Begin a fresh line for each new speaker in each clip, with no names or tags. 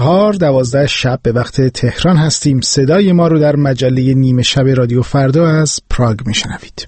4:12 شب به وقت تهران هستیم. صدای ما رو در مجله نیمه شب رادیو فردا از پراگ میشنوید.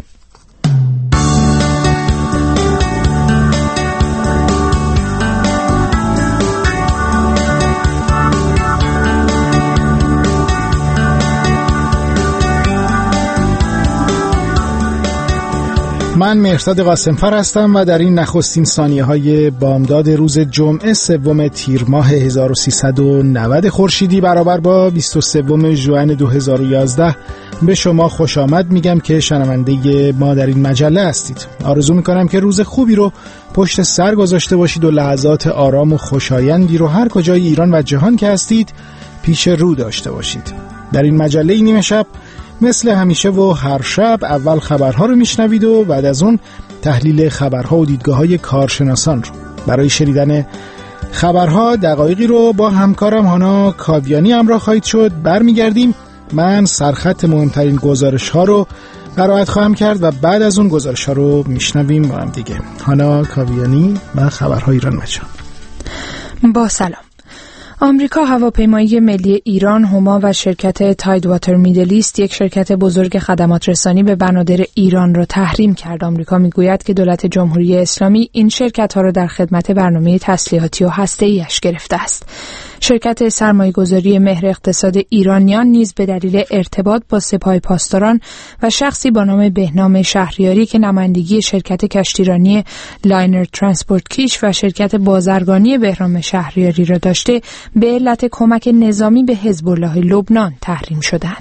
من مهرداد قاسمفر هستم و در این نخستین ثانیه‌های بامداد روز جمعه 3 تیر ماه 1390 خورشیدی برابر با 23 ژوئن 2011 به شما خوش آمد میگم که شنونده ما در این مجله هستید. آرزو میکنم که روز خوبی رو پشت سر گذاشته باشید و لحظات آرام و خوشایندی رو هر کجای ایران و جهان که هستید پیش رو داشته باشید. در این مجله نیمه شب مثل همیشه و هر شب اول خبرها رو میشنوید و بعد از اون تحلیل خبرها و دیدگاه‌های کارشناسان رو. برای شنیدن خبرها دقایقی رو با همکارم هانا کاویانی همراه خواهید شد. برمیگردیم، من سرخط مهمترین گزارش‌ها رو قرائت خواهم کرد و بعد از اون گزارش‌ها رو میشنویم با هم دیگه. هانا کاویانی و خبرهای ایران مجان.
با سلام. آمریکا هواپیمایی ملی ایران، هما و شرکت تایدواتر میدل ایست، یک شرکت بزرگ خدمات رسانی به بنادر ایران را تحریم کرد. آمریکا میگوید که دولت جمهوری اسلامی این شرکت‌ها را در خدمت برنامه تسلیحاتی و هسته‌ای‌اش گرفته است. شرکت سرمایه‌گذاری مهر اقتصاد ایرانیان نیز به دلیل ارتباط با سپاه پاسداران و شخصی با نام بهنام شهریاری که نمایندگی شرکت کشتیرانی لاینر ترانسپورت کیش و شرکت بازرگانی بهنام شهریاری را داشته به علت کمک نظامی به حزب الله لبنان تحریم شدند.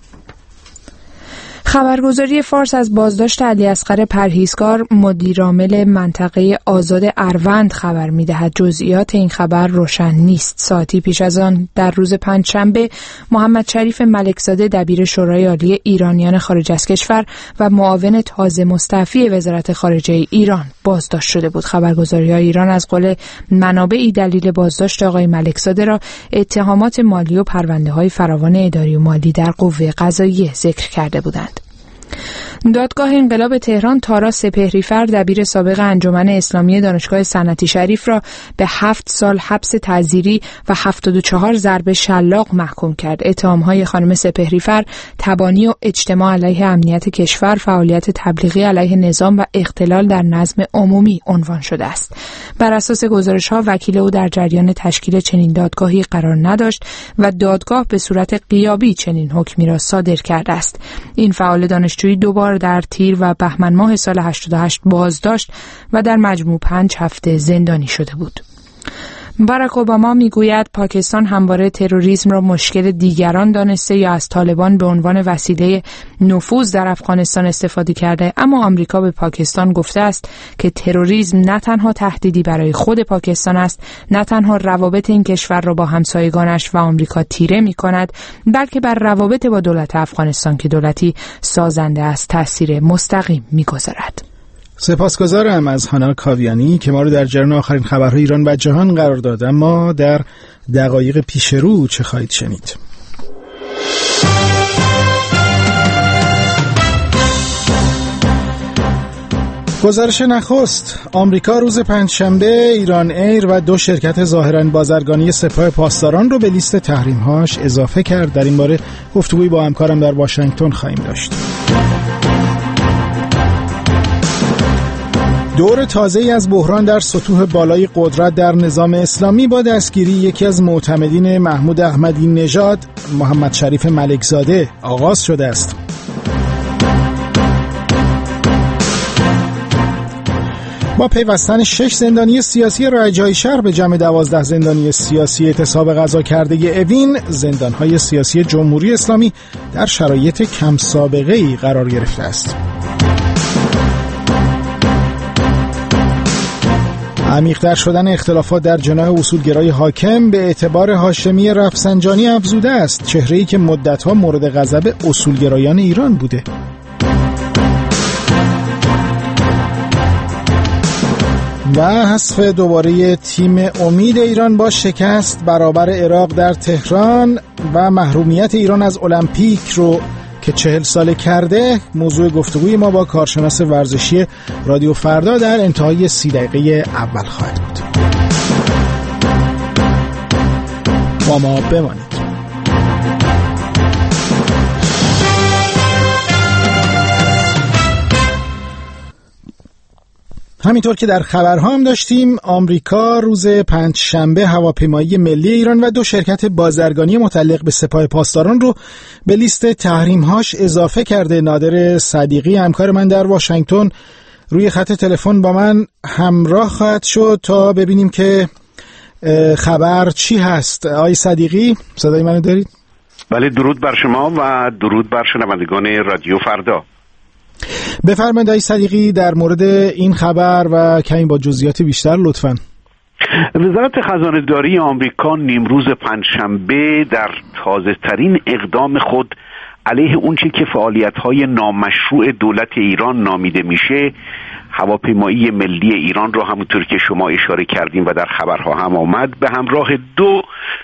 خبرگزاری فارس از بازداشت علیاصغر پرهیزکار، مدیرعامل منطقه آزاد اروند خبر می‌دهد. جزئیات این خبر روشن نیست. ساعتی پیش از آن در روز پنجشنبه محمد شریف ملکزاده دبیر شورای عالی ایرانیان خارج از کشور و معاون تازه مستعفی وزارت خارجه ایران بازداشت شده بود. خبرگزاری‌های ایران از قول منابعی دلیل بازداشت آقای ملکزاده را اتهامات مالی و پرونده‌های فراوان اداری و مالی در قوه قضاییه ذکر کرده بودند. دادگاه انقلاب تهران تارا سپهریفر دبیر سابق انجمن اسلامی دانشگاه صنعتی شریف را به 7 سال حبس تعزیری و 74 ضرب شلاق محکوم کرد. اتهام‌های خانم سپهریفر تبانی و اجتماع علیه امنیت کشور، فعالیت تبلیغی علیه نظام و اختلال در نظم عمومی عنوان شده است. بر اساس گزارش‌ها وکیل او در جریان تشکیل چنین دادگاهی قرار نداشت و دادگاه به صورت غیابی چنین حکمی را صادر کرده است. این فعال دانشجویی دوبار در تیر و بهمن ماه سال 88 بازداشت و در مجموع 5 هفته زندانی شده بود. باراک اوباما میگوید پاکستان همواره تروریسم را مشکل دیگران دانسته یا از طالبان به عنوان وسیله نفوذ در افغانستان استفاده کرده، اما آمریکا به پاکستان گفته است که تروریسم نه تنها تهدیدی برای خود پاکستان است، نه تنها روابط این کشور را با همسایگانش و آمریکا تیره می‌کند، بلکه بر روابط با دولت افغانستان که دولتی سازنده است تأثیر مستقیم می‌گذارد.
سپاسگزارم از هانا کاویانی که ما رو در جریان آخرین خبرهای ایران و جهان قرار داد. اما در دقایق پیش رو چه خواهید شنید؟ گزارش نخست: آمریکا روز پنجشنبه ایران ایر و 2 شرکت ظاهراً بازرگانی سپاه پاسداران رو به لیست تحریم‌هاش اضافه کرد. در این باره گفتگویی با همکارم در واشنگتن خواهیم داشت. دور تازه‌ای از بحران در سطوح بالای قدرت در نظام اسلامی با دستگیری یکی از معتمدین محمود احمدی نژاد، محمد شریف ملکزاده، آغاز شده است. با پیوستن 6 زندانی سیاسی رجایی شهر به جمع 12 زندانی سیاسی اعتصاب قضا کرده اوین، زندان‌های سیاسی جمهوری اسلامی در شرایط کم سابقه‌ای قرار گرفته است. عمیق‌تر شدن اختلافات در جناح اصولگرای حاکم به اعتبار هاشمی رفسنجانی افزوده است، چهره‌ای که مدت‌ها مورد غضب اصولگرایان ایران بوده. و حذف دوباره تیم امید ایران با شکست برابر عراق در تهران و محرومیت ایران از المپیک رو که 40 ساله کرده، موضوع گفتگوی ما با کارشناس ورزشی رادیو فردا در انتهای 30 دقیقه اول خواهد بود. با ما بمانید. همینطور که در خبرها هم داشتیم، آمریکا روز پنجشنبه هواپیمایی ملی ایران و 2 شرکت بازرگانی متعلق به سپاه پاسداران رو به لیست تحریم‌هاش اضافه کرده. نادر صدیقی همکار من در واشنگتن روی خط تلفن با من همراه خواهد شد تا ببینیم که خبر چی هست. آقای صدیقی، صدای منو دارید؟
بله، درود بر شما و درود بر شنوندگان رادیو فردا.
بفرمایید آقای صدیقی، در مورد این خبر و کمی با جزئیات بیشتر لطفاً.
وزارت خزانه‌داری آمریکا نیمروز پنجشنبه در تازه‌ترین اقدام خود علیه اونچه که فعالیت‌های نامشروع دولت ایران نامیده میشه، هواپیمایی ملی ایران را همونطور که شما اشاره کردیم و در خبرها هم آمد، به همراه 2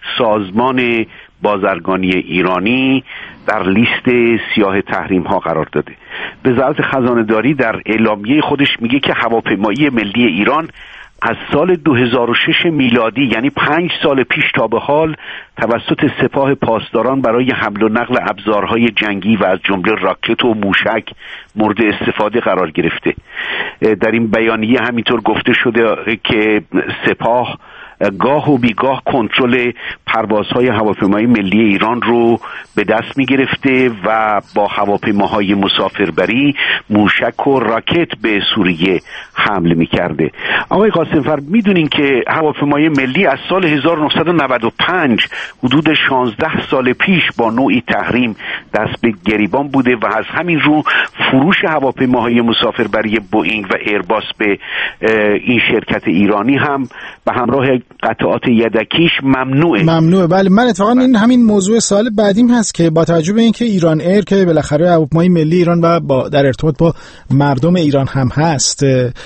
سازمان بازرگانی ایرانی در لیست سیاه تحریم ها قرار داده. وزارت خزانه‌داری در اعلامیه خودش میگه که هواپیمایی ملی ایران از سال 2006 میلادی، یعنی 5 سال پیش تا به حال، توسط سپاه پاسداران برای حمل و نقل ابزارهای جنگی و از جمله راکت و موشک مورد استفاده قرار گرفته. در این بیانیه همینطور گفته شده که سپاه گاه و بیگاه کنترل پروازهای هواپیمای ملی ایران رو به دست می گرفته و با هواپیماهای مسافربری موشک و راکت به سوریه حمله می کرده. آقای قاسمفر، می دونین که هواپیمای ملی از سال 1995 حدود 16 سال پیش با نوعی تحریم دست به گریبان بوده و از همین رو فروش هواپیماهای مسافربری بوئینگ و ایرباس به این شرکت ایرانی هم به همراه قطعات یدکیش ممنوعه.
بله، من اتفاقا این همین موضوع سال بعدیم هست که با توجه به اینکه ایران ایر که بالاخره هواپیمای ملی ایران و در ارتباط با مردم ایران هم هست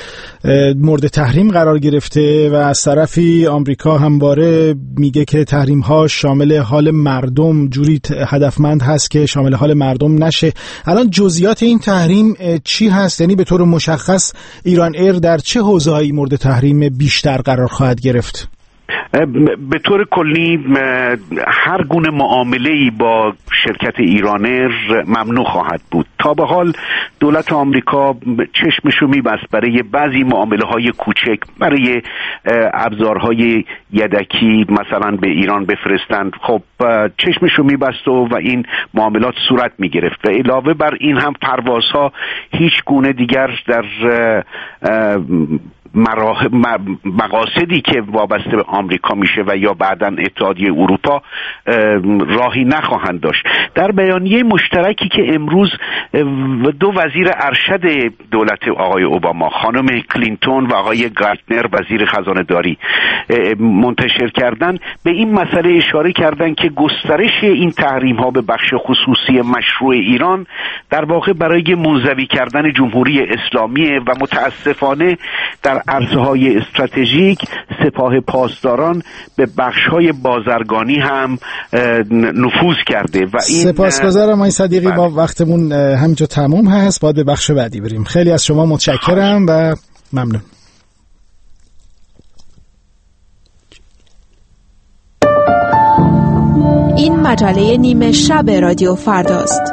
مورد تحریم قرار گرفته و از طرفی آمریکا همواره میگه که تحریم ها شامل حال مردم جوری هدفمند هست که شامل حال مردم نشه. الان جزئیات این تحریم چی هست؟ یعنی به طور مشخص ایران ایر در چه حوزه‌ای مورد تحریم بیشتر قرار خواهد گرفت؟
به طور کلی هر گونه معامله‌ای با شرکت ایرانر ممنوع خواهد بود. تا به حال دولت آمریکا چشمشو میبست برای بعضی معامله‌های کوچک، برای ابزارهای یدکی مثلا به ایران بفرستند، خب چشمشو میبست و این معاملات صورت میگرفت و علاوه بر این هم پروازها هیچ گونه دیگر در مقاصدی که وابسته به آمریکا میشه و یا بعداً اتحادیه اروپا راهی نخواهند داشت. در بیانیه مشترکی که امروز 2 وزیر ارشد دولت آقای اوباما، خانم کلینتون و آقای گارتنر وزیر خزانه داری منتشر کردن، به این مسئله اشاره کردن که گسترش این تحریم ها به بخش خصوصی مشروع ایران در واقع برای منزوی کردن جمهوری اسلامی و متاسفانه در عرصه‌های استراتژیک سپاه پاسداران به بخش‌های بازرگانی هم نفوذ کرده و این
سپاسگزارم آقای صدیقی. با وقتمون همینجا تموم هست، باید به بخش بعدی بریم. خیلی از شما متشکرم و ممنون.
این مجله نیمه شب رادیو فرداست.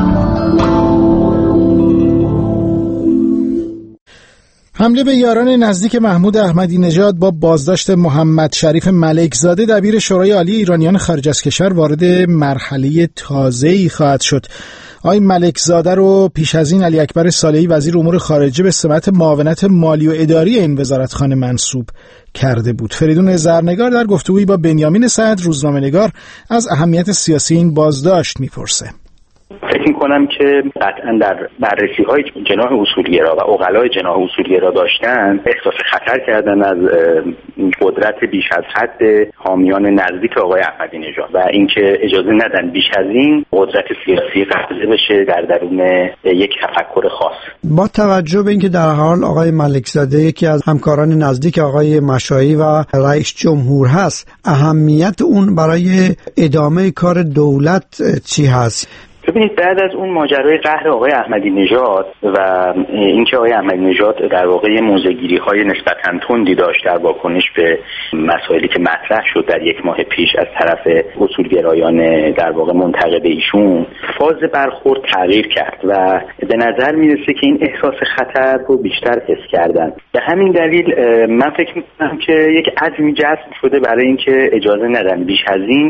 حمله به یاران نزدیک محمود احمدی نژاد با بازداشت محمد شریف ملکزاده دبیر شورای عالی ایرانیان خارج از کشور وارد مرحله تازه‌ای خواهد شد. آقای ملکزاده رو پیش از این علی اکبر صالحی وزیر امور خارجه به سمت معاونت مالی و اداری این وزارتخانه منصوب کرده بود. فریدون زرنگار در گفتگویی با بنیامین سعد روزنامه‌نگار از اهمیت سیاسی این بازداشت میپرسه.
فکر می‌کنم که قطعاً در بررسی‌های جناح اصولگرا و عقلای جناح اصولگرا داشتن احساس خطر کردن از قدرت بیش از حد حامیان نزدیک آقای احمدی نژاد و اینکه اجازه ندن بیش از این قدرت سیاسی قبضه بشه در درون یک تفکر خاص.
با توجه به اینکه در حال آقای ملکزاده یکی از همکاران نزدیک آقای مشایی و رئیس جمهور هست، اهمیت اون برای ادامه کار دولت چی هست؟
ببینید بعد از اون ماجرای قهر آقای احمدی نژاد و اینکه آقای احمدی نژاد در واقع موضع‌گیری‌های نسبتاً تندی داشت در واکنش به مسائلی که مطرح شد در یک ماه پیش از طرف اصولگرایان در واقع منتقد ایشون، فاز برخورد تغییر کرد و به نظر میرسه که این احساس خطر رو بیشتر حس کردن. به همین دلیل من فکر می‌کنم که یک عزمی جذب شده برای اینکه اجازه ندن بیش از این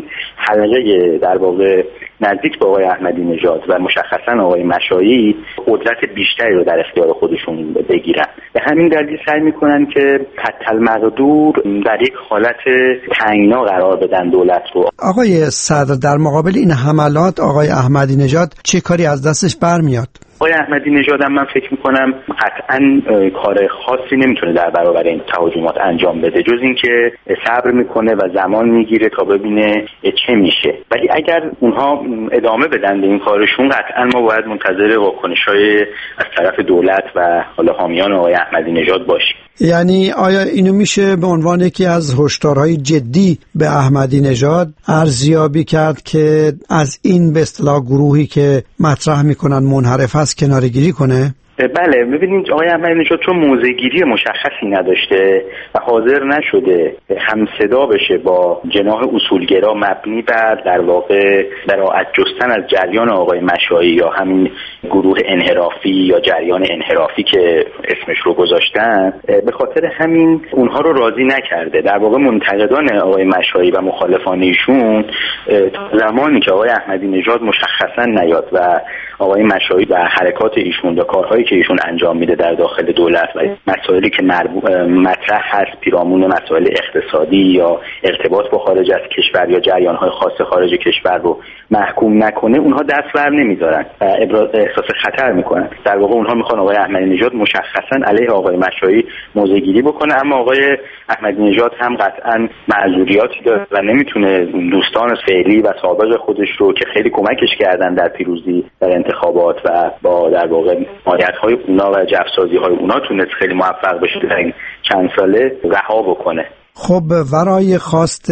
حلقه در واقع نزدیک به آقای احمدی نژاد و مشخصا آقای مشایی قدرت بیشتری رو در اختیار خودشون بگیرن. به همین دلیل سعی میکنن که حتی المقدور در یک حالت تنگنا قرار بدن دولت رو.
آقای صدر، در مقابل این حملات آقای احمدی نژاد چه کاری از دستش برمیاد؟
آقای احمدی نژاد هم من فکر میکنم قطعا کار خاصی نمیتونه در برابر این تهاجمات انجام بده جز اینکه صبر میکنه و زمان میگیره تا ببینه چه میشه. ولی اگر اونها ادامه بدن به این کارشون قطعا ما باید منتظر واکنش‌های از طرف دولت و حالا حامیان آقای احمدی نژاد باشیم.
یعنی آیا اینو میشه به عنوان یکی از هشدارهای جدی به احمدی نژاد ارزیابی کرد که از این به اصطلاح گروهی که مطرح میکنن منحرف هست کناره‌گیری کنه؟
بله، ببینید آقای احمدی نژاد چون موضع‌گیری مشخصی نداشته و حاضر نشده همصدا بشه با جناح اصولگرا مبنی بر در واقع براءت جستن از جریان آقای مشایی یا همین گروه انحرافی یا جریان انحرافی که اسمش رو گذاشتن، به خاطر همین اونها رو راضی نکرده. در واقع منتقدان آقای مشایی و مخالفان ایشون تا زمانی که آقای احمدی نژاد مشخصا نیاد و آقای مشایی و حرکات ایشون و کارهایی که ایشون انجام میده در داخل دولت و مسائلی که مطرح هست پیرامون مسائل اقتصادی یا ارتباط با خارج از کشور یا جریان‌های خاص خارج کشور رو محکوم نکنه، اونها دست بر نمیدارن و احساس خطر میکنن. در واقع اونها میخوان آقای احمدی نژاد مشخصا علیه آقای مشایی موضع‌گیری بکنه، اما آقای احمدی نژاد هم قطعا معذوریاتی داره و نمیتونه دوستان فعلی و سابق خودش رو که خیلی کمکش کردن در پیروزی در انتخابات و با در واقع مالیات‌های اونا و جفسازی‌های اونا تونست خیلی موفق بشه در این چند ساله رها بکنه.
خب ورای خواست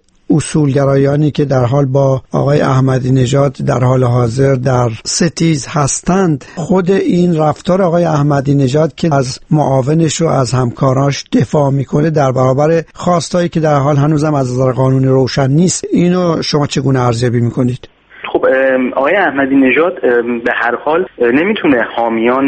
اصولگرایانی که در حال با آقای احمدی نژاد در حال حاضر در ستیز هستند، خود این رفتار آقای احمدی نژاد که از معاونش و از همکاراش دفاع میکنه در برابر خواستایی که در حال هنوزم از نظر قانونی روشن نیست، اینو شما چگونه ارزیابی میکنید؟
خب آقای احمدی نژاد به هر حال نمیتونه حامیان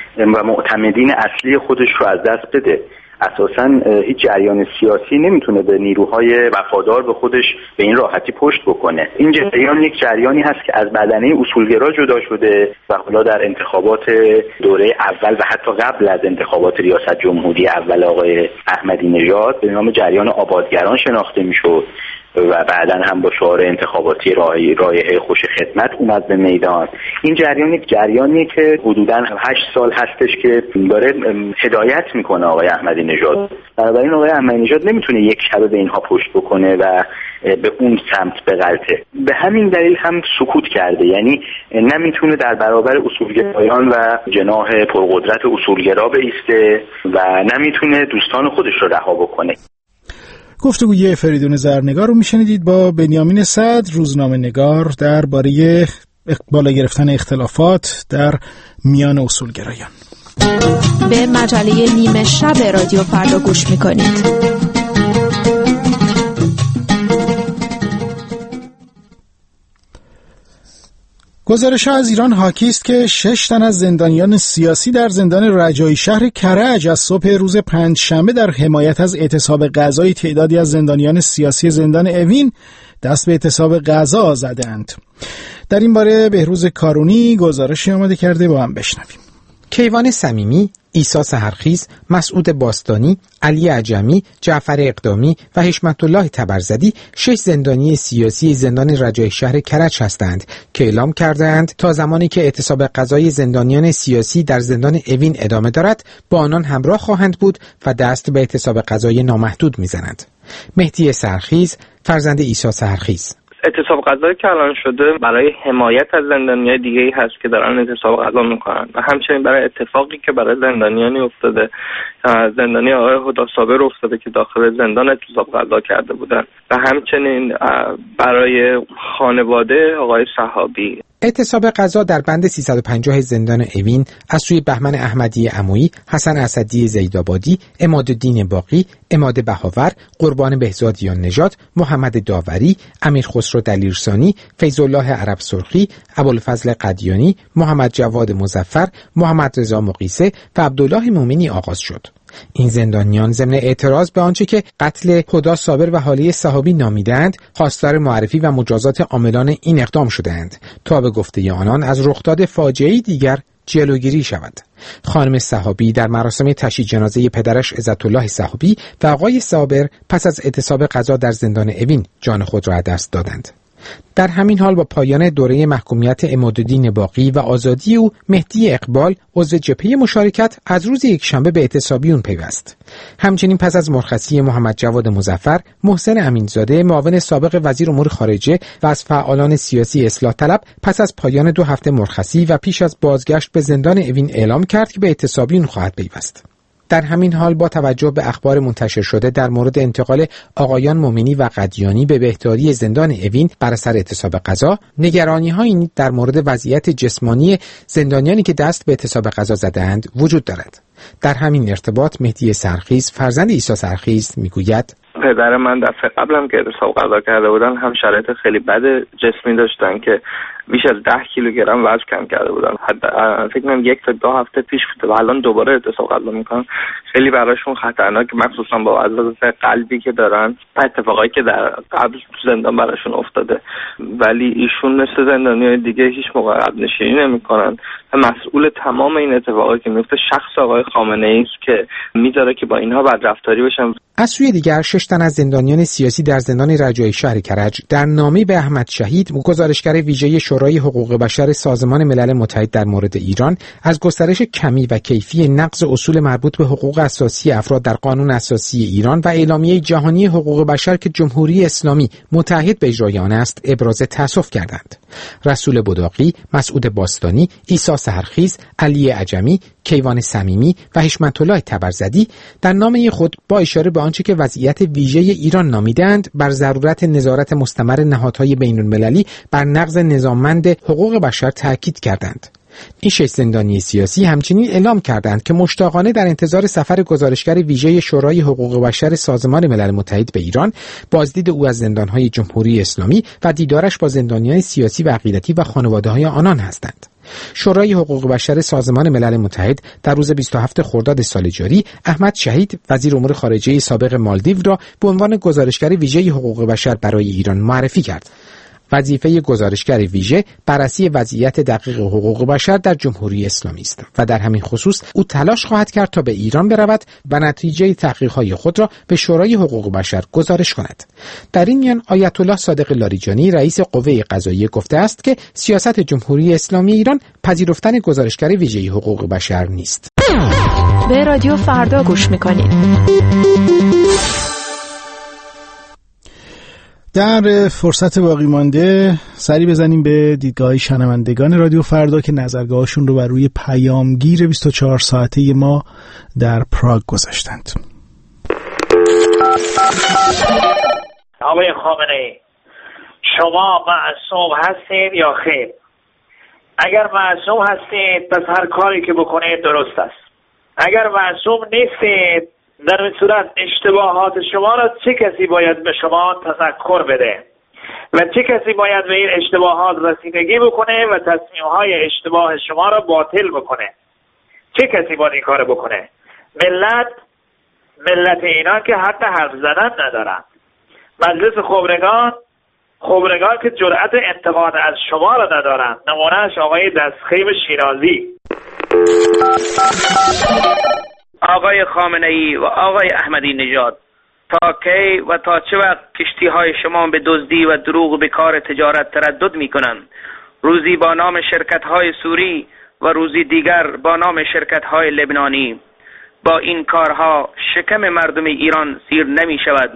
و معتمدین اصلی خودش رو از دست بده. اساساً هیچ جریان سیاسی نمیتونه به نیروهای وفادار به خودش به این راحتی پشت بکنه. این جریان یک جریانی هست که از بدنه اصولگرا جدا شده و حالا در انتخابات دوره اول و حتی قبل از انتخابات ریاست جمهوری اول آقای احمدی نژاد به نام جریان آبادگران شناخته میشد و بعداً هم با شعار انتخاباتی رایحه خوش خدمت اومد به میدان. این جریان یک جریانیه که حدوداً 8 سال هستش که داره هدایت میکنه آقای احمدی نژاد. بنابراین آقای احمدی نژاد نمیتونه یک شبه به اینها پشت بکنه و به اون سمت بغلطه. به همین دلیل هم سکوت کرده، یعنی نمیتونه در برابر اصولگرایان و جناح پرقدرت اصولگرا بایسته و نمیتونه دوستان خودش رو رها بکنه.
گفتگوی فریدون زرنگار رو میشنیدید با بنیامین صدر، روزنامه نگار، درباره بالا گرفتن اختلافات در میان اصولگرایان.
به مجله نیمه شب رادیو فردا گوش میکنید.
گزارش‌ها از ایران حاکی است که 6 تن از زندانیان سیاسی در زندان رجایی شهر کرج از صبح روز پنجشنبه در حمایت از اعتصاب غذای تعدادی از زندانیان سیاسی زندان اوین دست به اعتصاب غذا زدند. در این باره بهروز کارونی گزارشی آماده کرده، با هم بشنویم.
کیوان صمیمی، عیسی سحرخیز، مسعود باستانی، علی عجمی، جعفر اقدامی و حشمت الله تبرزدی 6 زندانی سیاسی زندان رجایی شهر کرج هستند که اعلام کردند تا زمانی که اعتصاب غذای زندانیان سیاسی در زندان اوین ادامه دارد با آنان همراه خواهند بود و دست به اعتصاب غذای نامحدود میزنند. مهدی سحرخیز، فرزند عیسی سحرخیز:
اعتصاب غذایی که الان شده برای حمایت از زندانیای دیگه‌ای هست که دارن اعتصاب غذا میکنن و همچنین برای اتفاقی که برای زندانیانی افتاده، زندانی آقای هدی صابر افتاده که داخل زندان اعتصاب غذا کرده بودن و همچنین برای خانواده آقای صحابی
اعتصاب غذا در بند 350 زندان اوین از سوی بهمن احمدی عمویی، حسن اسدی زیدآبادی، عمادالدین باقی، عماد بهاور، قربان بهزادیان نژاد، محمد داوری، امیر خسرو دلیرسانی، فیض الله عرب سرخی، ابوالفضل قدیانی، محمد جواد مظفر، محمد رضا مقیسه و عبدالله مومنی آغاز شد. این زندانیان ضمن اعتراض به آنچه که قتل هدی صابر و حاله صحابی نامیدند، خواستار معرفی و مجازات عاملان این اقدام شدند تا به گفته آنان از رخداد فاجعه‌ای دیگر جلوگیری شود. خانم صحابی در مراسم تشییع جنازه پدرش عزت الله صحابی و آقای صابر پس از اعتصاب غذا در زندان اوین جان خود را از دست دادند. در همین حال با پایان دوره محکومیت عمادالدین باقی و آزادی او، مهدی اقبال عضو جبهه مشارکت از روز یکشنبه به اعتصابیون پیوست. همچنین پس از مرخصی محمد جواد مظفر، محسن امینزاده معاون سابق وزیر امور خارجه و از فعالان سیاسی اصلاح طلب پس از پایان 2 هفته مرخصی و پیش از بازگشت به زندان اوین اعلام کرد که به اعتصابیون خواهد پیوست. در همین حال با توجه به اخبار منتشر شده در مورد انتقال آقایان مومنی و قدیانی به بهداری زندان اوین بر اثر اعتصاب غذا، نگرانی‌هایی در مورد وضعیت جسمانی زندانیانی که دست به اعتصاب غذا زدند وجود دارد. در همین ارتباط مهدی سرخیز، فرزند عیسی سرخیز، میگوید:
پدر من دفعه قبلم که اعتصاب غذا کرده بودن هم شرایط خیلی بد جسمی داشتن که بیش از 10 کیلوگرم وزن کم کرده بودن. فکر کنم 1 تا 2 هفته پیش بوده و الان دوباره اعتصاب غذا میکنن. خیلی براشون خطرناک، مخصوصا با وضعیت قلبی که دارن، اتفاقایی که در قبل زندان براشون افتاده. ولی ایشون مثل زندانیای دیگه هیچ موقع عقب نشینی نمیکنن. مسئول تمام این اتفاقایی که میفته شخص آقای خامنه‌ای است که میذاره که با اینها بدرفتاری بشن.
از سوی دیگر 6 تن از زندانیان سیاسی در زندان رجایی شهر کرج در نامه‌ای به احمد شهید، گزارشگر ویژه شورای حقوق بشر سازمان ملل متحد در مورد ایران، از گسترش کمی و کیفی نقض اصول مربوط به حقوق اساسی افراد در قانون اساسی ایران و اعلامیه جهانی حقوق بشر که جمهوری اسلامی متحد به اجرای آن است، ابراز تأسف کردند. رسول بداقی، مسعود باستانی، عیسی سحرخیز، علی عجمی، کیوان صمیمی و حشمت الله تبرزدی در نامه خود با اشاره به آنچه که وضعیت ویژه ایران نامیدند، بر ضرورت نظارت مستمر نهادهای بین‌المللی بر نقض نظاممند حقوق بشر تاکید کردند. این 6 زندانی سیاسی همچنین اعلام کردند که مشتاقانه در انتظار سفر گزارشگر ویژه شورای حقوق بشر سازمان ملل متحد به ایران، بازدید او از زندانهای جمهوری اسلامی و دیدارش با زندانیان سیاسی و عقیدتی و خانواده‌های آنان هستند. شورای حقوق بشر سازمان ملل متحد در روز 27 خرداد سال جاری احمد شهید، وزیر امور خارجه سابق مالدیو را به عنوان گزارشگر ویژه حقوق بشر برای ایران معرفی کرد. وظیفه گزارشگر ویژه بررسی وضعیت دقیق حقوق بشر در جمهوری اسلامی است و در همین خصوص او تلاش خواهد کرد تا به ایران برود و نتیجه تحقیقات خود را به شورای حقوق بشر گزارش کند. در این میان آیت الله صادق لاریجانی، رئیس قوه قضاییه، گفته است که سیاست جمهوری اسلامی ایران پذیرفتن گزارشگر ویژه حقوق بشر نیست.
به رادیو فردا گوش می‌کنید.
در فرصت باقی مانده سری بزنیم به دیدگاه شنوندگان رادیو فردا که نظرگاهشون رو بر روی پیامگیر 24 ساعته ما در پراگ گذاشتند.
آقای خامنه‌ای، شما معصوم هستید یا خیر؟ اگر معصوم هستید پس هر کاری که بکنید درست است. اگر معصوم نیستید، در این صورت اشتباهات شما را چه کسی باید به شما تذکر بده و چه کسی باید به این اشتباهات رسیدگی بکنه و تصمیم‌های اشتباه شما را باطل بکنه؟ چه کسی باید این کار بکنه؟ ملت ایران که حتی حرف زدن ندارن. مجلس خبرگان که جرأت انتقاد از شما را ندارن. نمونهش آقای دستخیل شیرازی.
آقای خامنه‌ای و آقای احمدی نژاد، تا کی و تا چه وقت کشتی‌های شما به دزدی و دروغ به کار تجارت تردد می‌کنند؟ روزی با نام شرکت‌های سوری و روزی دیگر با نام شرکت‌های لبنانی. با این کارها شکم مردم ایران سیر نمی‌شود.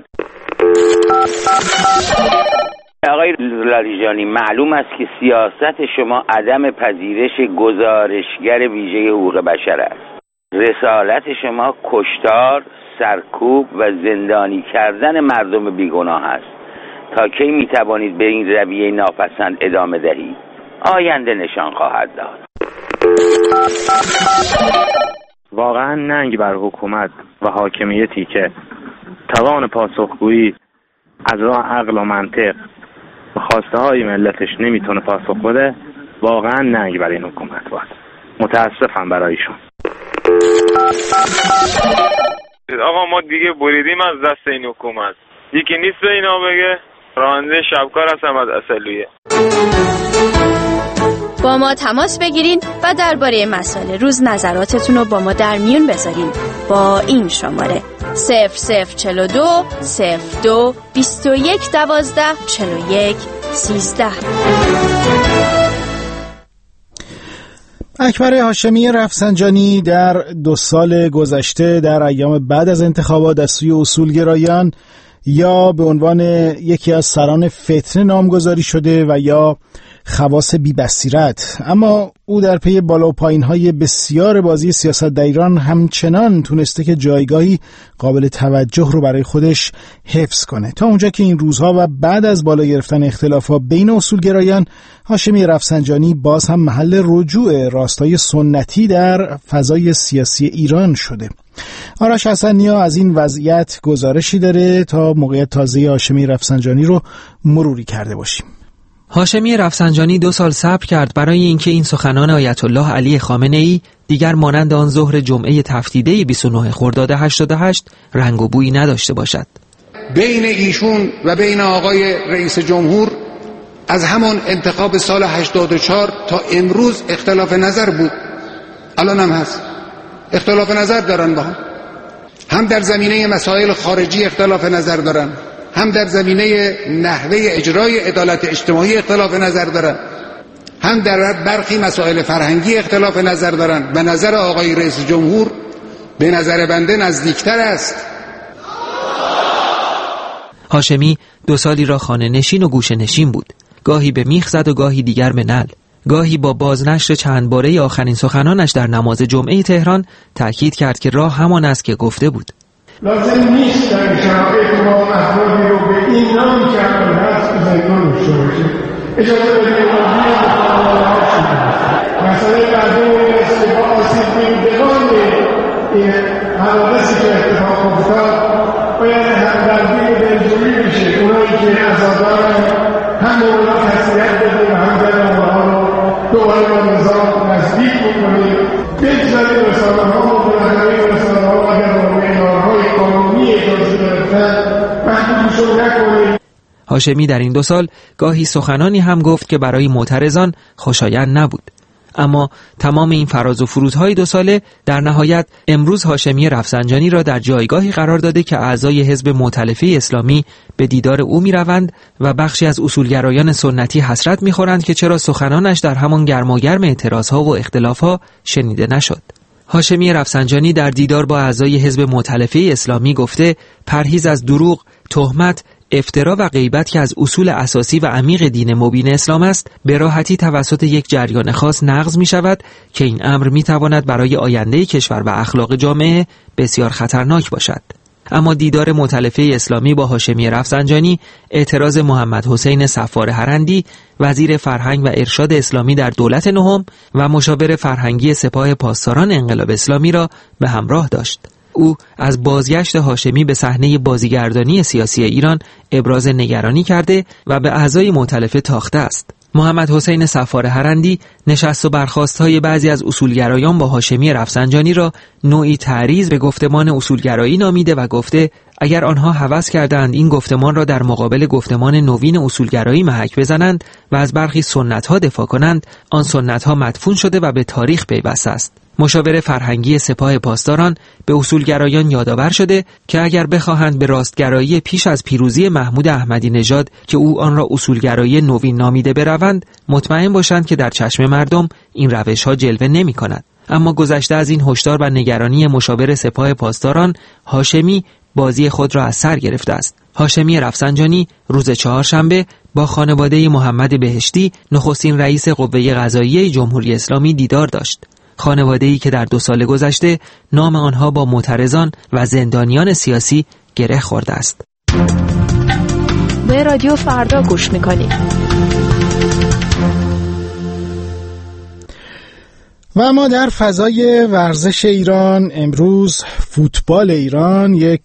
آقای لاریجانی، معلوم است که سیاست شما عدم پذیرش گزارشگر ویژه حقوق بشر است. رسالت شما کشتار، سرکوب و زندانی کردن مردم بیگناه است. تا کی میتوانید به این رویه ناپسند ادامه دهید؟ آینده نشان خواهد داد.
واقعا ننگ بر حکومت و حاکمیتی که توان پاسخگویی از راه عقل و منطق و خواسته های ملتش نمیتونه پاسخ بده، واقعا ننگ بر این حکومت بود. متاسفم برایشون.
آقا ما دیگه بریدیم از دست این حکومت. یکی نیست به اینا بگه راننده شبکار هستم از اصلویه.
با ما تماس بگیرین و درباره مسائل روز نظراتتون رو با ما در میون بذارین با این شماره 0042 02 21 12 41 13.
اکبر هاشمی رفسنجانی در 2 سال گذشته در ایام بعد از انتخابات از سوی اصولگرایان یا به عنوان یکی از سران فتنه نامگذاری شده و یا خواص بی بصیرت، اما او در پی بالا و پایین‌های بسیار بازی سیاست در ایران همچنان تونسته که جایگاهی قابل توجه رو برای خودش حفظ کنه، تا اونجا که این روزها و بعد از بالا گرفتن اختلافات بین اصولگرایان، هاشمی رفسنجانی باز هم محل رجوع راستای سنتی در فضای سیاسی ایران شده. آرش حسن‌نیا از این وضعیت گزارشی داره تا موقعیت تازه هاشمی رفسنجانی رو مروری کرده باشیم.
هاشمی رفسنجانی 2 سال صبر کرد برای اینکه این سخنان آیت الله علی خامنه‌ای دیگر مانند آن ظهر جمعه تفدیده 29 خرداد 88 رنگ و بویی نداشته باشد.
بین ایشون و بین آقای رئیس جمهور از همان انتخاب سال 84 تا امروز اختلاف نظر بود، الان هم هست. اختلاف نظر دارن با هم در زمینه مسائل خارجی اختلاف نظر دارن، هم در زمینه نحوه اجرای عدالت اجتماعی اختلاف نظر دارن، هم در برخی مسائل فرهنگی اختلاف نظر دارن. و نظر آقای رئیس جمهور به نظر بنده نزدیکتر است.
هاشمی 2 سالی را خانه نشین و گوشه نشین بود، گاهی به میخ زد و گاهی دیگر به نعل. گاهی با بازنشر چند باره آخرین سخنانش در نماز جمعه تهران تأکید کرد که راه همان است که گفته بود.
لازم نیست در شرایط ما افرادی رو به این نامی که الان هست زندان داشته باشیم. اجازه بدید مسئله مردم مثل با آسیب دیدگان این حوادثی که اتفاق افتاد باید همدردی و دلجویی بشه. اونایی که عزادارن هم اونا تسلیت بدیم و هم دل اونها رو دوباره با نظام نزدیک بکنیم. بگذاریم رسانه ها و بلندهای رسانه ها اگر معیارهای قانونی اجازه گرفتن محدودشون نکنیم.
هاشمی در این 2 سال گاهی سخنانی هم گفت که برای معترضان خوشایند نبود، اما تمام این فراز و فرودهای 2 ساله در نهایت امروز هاشمی رفسنجانی را در جایگاهی قرار داده که اعضای حزب مؤتلفه اسلامی به دیدار او می‌روند و بخشی از اصولگرایان سنتی حسرت می‌خورند که چرا سخنانش در همان گرماگرم اعتراضها و اختلافها شنیده نشد. هاشمی رفسنجانی در دیدار با اعضای حزب مؤتلفه اسلامی گفته پرهیز از دروغ، تهمت، افترا و غیبت که از اصول اساسی و عمیق دین مبین اسلام است، به راحتی توسط یک جریان خاص نقض می شود که این امر می تواند برای آینده کشور و اخلاق جامعه بسیار خطرناک باشد. اما دیدار مؤتلفه اسلامی با هاشمی رفسنجانی اعتراض محمد حسین صفار هرندی، وزیر فرهنگ و ارشاد اسلامی در دولت نهم و مشاور فرهنگی سپاه پاسداران انقلاب اسلامی را به همراه داشت. او از بازگشت هاشمی به صحنه بازیگردانی سیاسی ایران ابراز نگرانی کرده و به اعضای مؤتلفه تاخته است. محمد حسین صفار هرندی نشست و برخاست‌های بعضی از اصولگرایان با هاشمی رفسنجانی را نوعی تعریض به گفتمان اصولگرایی نامیده و گفته اگر آنها هوس کردند این گفتمان را در مقابل گفتمان نوین اصولگرایی محک بزنند و از برخی سنت‌ها دفاع کنند، آن سنت‌ها مدفون شده و به تاریخ پیوسته است. مشاور فرهنگی سپاه پاسداران به اصولگرایان یادآور شده که اگر بخواهند به راستگرایی پیش از پیروزی محمود احمدی نژاد که او آن را اصولگرایی نوین نامیده بروند، مطمئن باشند که در چشم مردم این روش‌ها جلوه نمی‌کند. اما گذشته از این هشدار و نگرانی مشاور سپاه پاسداران، هاشمی بازی خود را از سر گرفته است. هاشمی رفسنجانی روز 4 شنبه با خانواده محمد بهشتی، نخستین رئیس قوه قضاییه جمهوری اسلامی دیدار داشت. خانواده‌ای که در 2 سال گذشته نام آنها با معترضان و زندانیان سیاسی گره خورده است.
به رادیو فردا گوش می‌کنید.
و ما در فضای ورزش ایران امروز فوتبال ایران یک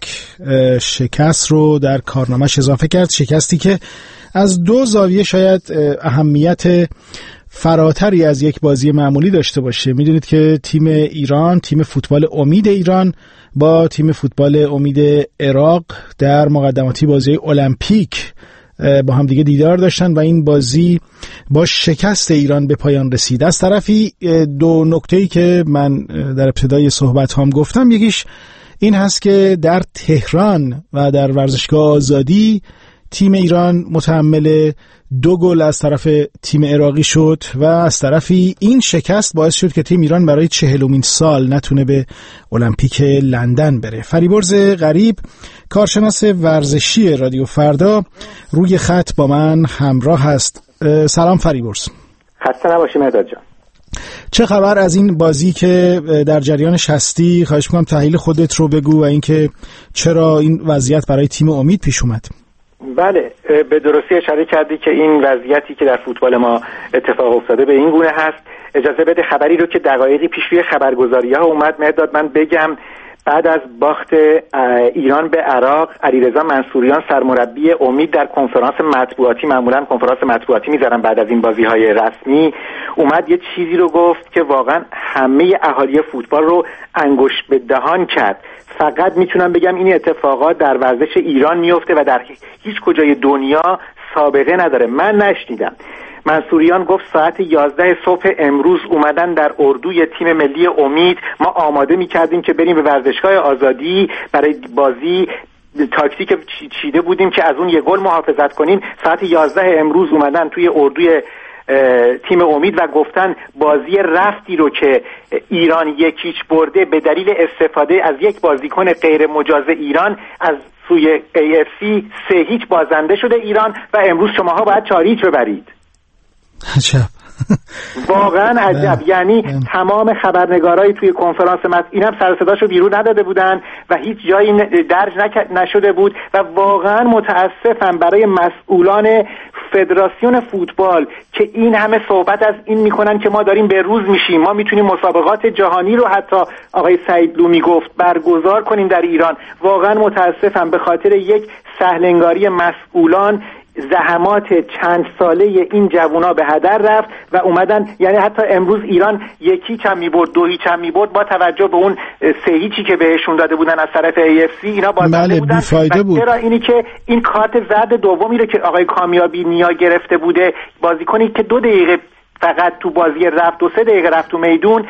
شکست رو در کارنامه‌اش اضافه کرد، شکستی که از دو زاویه شاید اهمیت فراتری از یک بازی معمولی داشته باشه. میدونید که تیم ایران، تیم فوتبال امید ایران با تیم فوتبال امید عراق در مقدماتی بازی المپیک با هم دیگه دیدار داشتن و این بازی با شکست ایران به پایان رسید. از طرفی دو نکته‌ای که من در ابتدای صحبت هام گفتم، یکیش این هست که در تهران و در ورزشگاه آزادی تیم ایران متحمل 2 گل از طرف تیم عراقی شد و از طرفی این شکست باعث شد که تیم ایران برای 40مین سال نتونه به المپیک لندن بره. فریبرز غریب، کارشناس ورزشی رادیو فردا، روی خط با من همراه هست. سلام فریبرز.
خسته نباشی مهداد جان.
چه خبر از این بازی که در جریانش هستی؟ خواهش می‌کنم تحلیل خودت رو بگو و اینکه چرا این وضعیت برای تیم امید پیش اومد.
بله، به درستی اشاره کردی که این وضعیتی که در فوتبال ما اتفاق افتاده به این گونه هست. اجازه بده خبری رو که دقایقی پیش روی خبرگزاری‌ها اومد مهداد من بگم. بعد از باخت ایران به عراق، علیرضا منصوریان سرمربی امید در کنفرانس مطبوعاتی، معمولا کنفرانس مطبوعاتی میذارن بعد از این بازی‌های رسمی، اومد یه چیزی رو گفت که واقعا همه اهالی فوتبال رو انگشت به دهان کرد. فقط میتونم بگم این اتفاقات در ورزش ایران میفته و در هیچ کجای دنیا سابقه نداره. من نشنیدم. منصوریان گفت ساعت 11 صبح امروز اومدن در اردوی تیم ملی امید، ما آماده میکردیم که بریم به ورزشگاه آزادی برای بازی، تاکتیک چیده بودیم که از اون 1 گل محافظت کنیم. ساعت 11 امروز اومدن توی اردوی تیم امید و گفتن بازی رفتی رو که ایران 1-0 برده به دلیل استفاده از یک بازیکن غیر مجاز ایران از سوی AFC 3-0 بازنده شده ایران و امروز شماها باید 4-0 ببرید.
عجب.
واقعا عجب. یعنی تمام خبرنگارای توی کنفرانس اینم سر صداشو بیرون نداده بودن و هیچ جایی درج نشده بود و واقعا متاسفم برای مسئولان فدراسیون فوتبال که این همه صحبت از این میکنن که ما داریم به روز میشیم، ما میتونیم مسابقات جهانی رو حتی آقای سعید لومی گفت برگزار کنیم در ایران. واقعا متاسفم به خاطر یک سهلنگاری مسئولان زحمات چند ساله این جوونا به هدر رفت و اومدن، یعنی حتی امروز ایران 1-0 هم میبرد 2-0 هم میبرد با توجه به اون 3-0 که بهشون داده بودن از طرف AFC اینا بازنده بودن. چرا اینی که این کارت زرد دومی رو که آقای کامیابی نیا گرفته بوده، بازیکنی که 2 دقیقه فقط تو بازی رفت 2-3 دقیقه رفت تو میدون،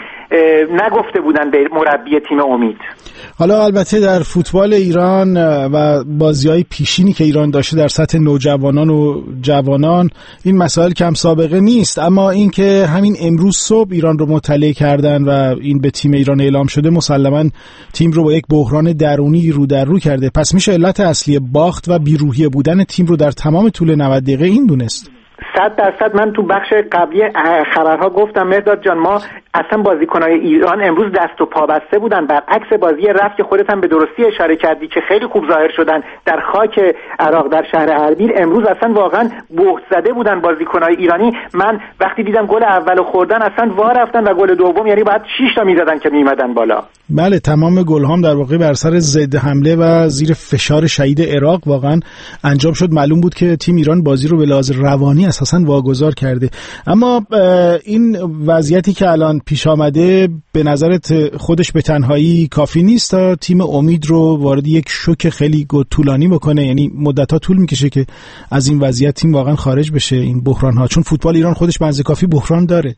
نگفته بودن به مربی تیم امید.
حالا البته در فوتبال ایران و بازی‌های پیشینی که ایران داشته در سطح نوجوانان و جوانان این مسائل کم سابقه نیست، اما این که همین امروز صبح ایران رو مطلع کردن و این به تیم ایران اعلام شده مسلماً تیم رو با یک بحران درونی رو در رو کرده. پس میشه علت اصلی باخت و بیروحیه بودن تیم رو در تمام طول 90 دقیقه این دونست.
100% من تو بخش قبلی خبرها گفتم مهداد جان، ما اصلا بازیکنای ایران امروز دست و پا بسته بودن، برعکس بازی رفت که خودت هم به درستی اشاره کردی که خیلی خوب ظاهر شدن در خاک عراق در شهر اربیل. امروز اصلا واقعا بهت زده بودن بازیکنای ایرانی. من وقتی دیدم گل اولو خوردن اصلا وا رفتن و گل دوم یعنی بعد 6 تا میزدن که میمدن بالا.
بله، تمام گل هم در واقع بر سر ضد حمله و زیر فشار شدید عراق واقعا انجام شد. معلوم بود که تیم ایران بازی رو به لحاظ روانی اساسا واگذار کرده. اما این وضعیتی که الان پیش آمده به نظرت خودش به تنهایی کافی نیست تا تیم امید رو وارد یک شوک خیلی طولانی بکنه؟ یعنی مدت‌ها طول میکشه که از این وضعیت تیم واقعا خارج بشه، این بحران‌ها، چون فوتبال ایران خودش به اندازه کافی بحران داره.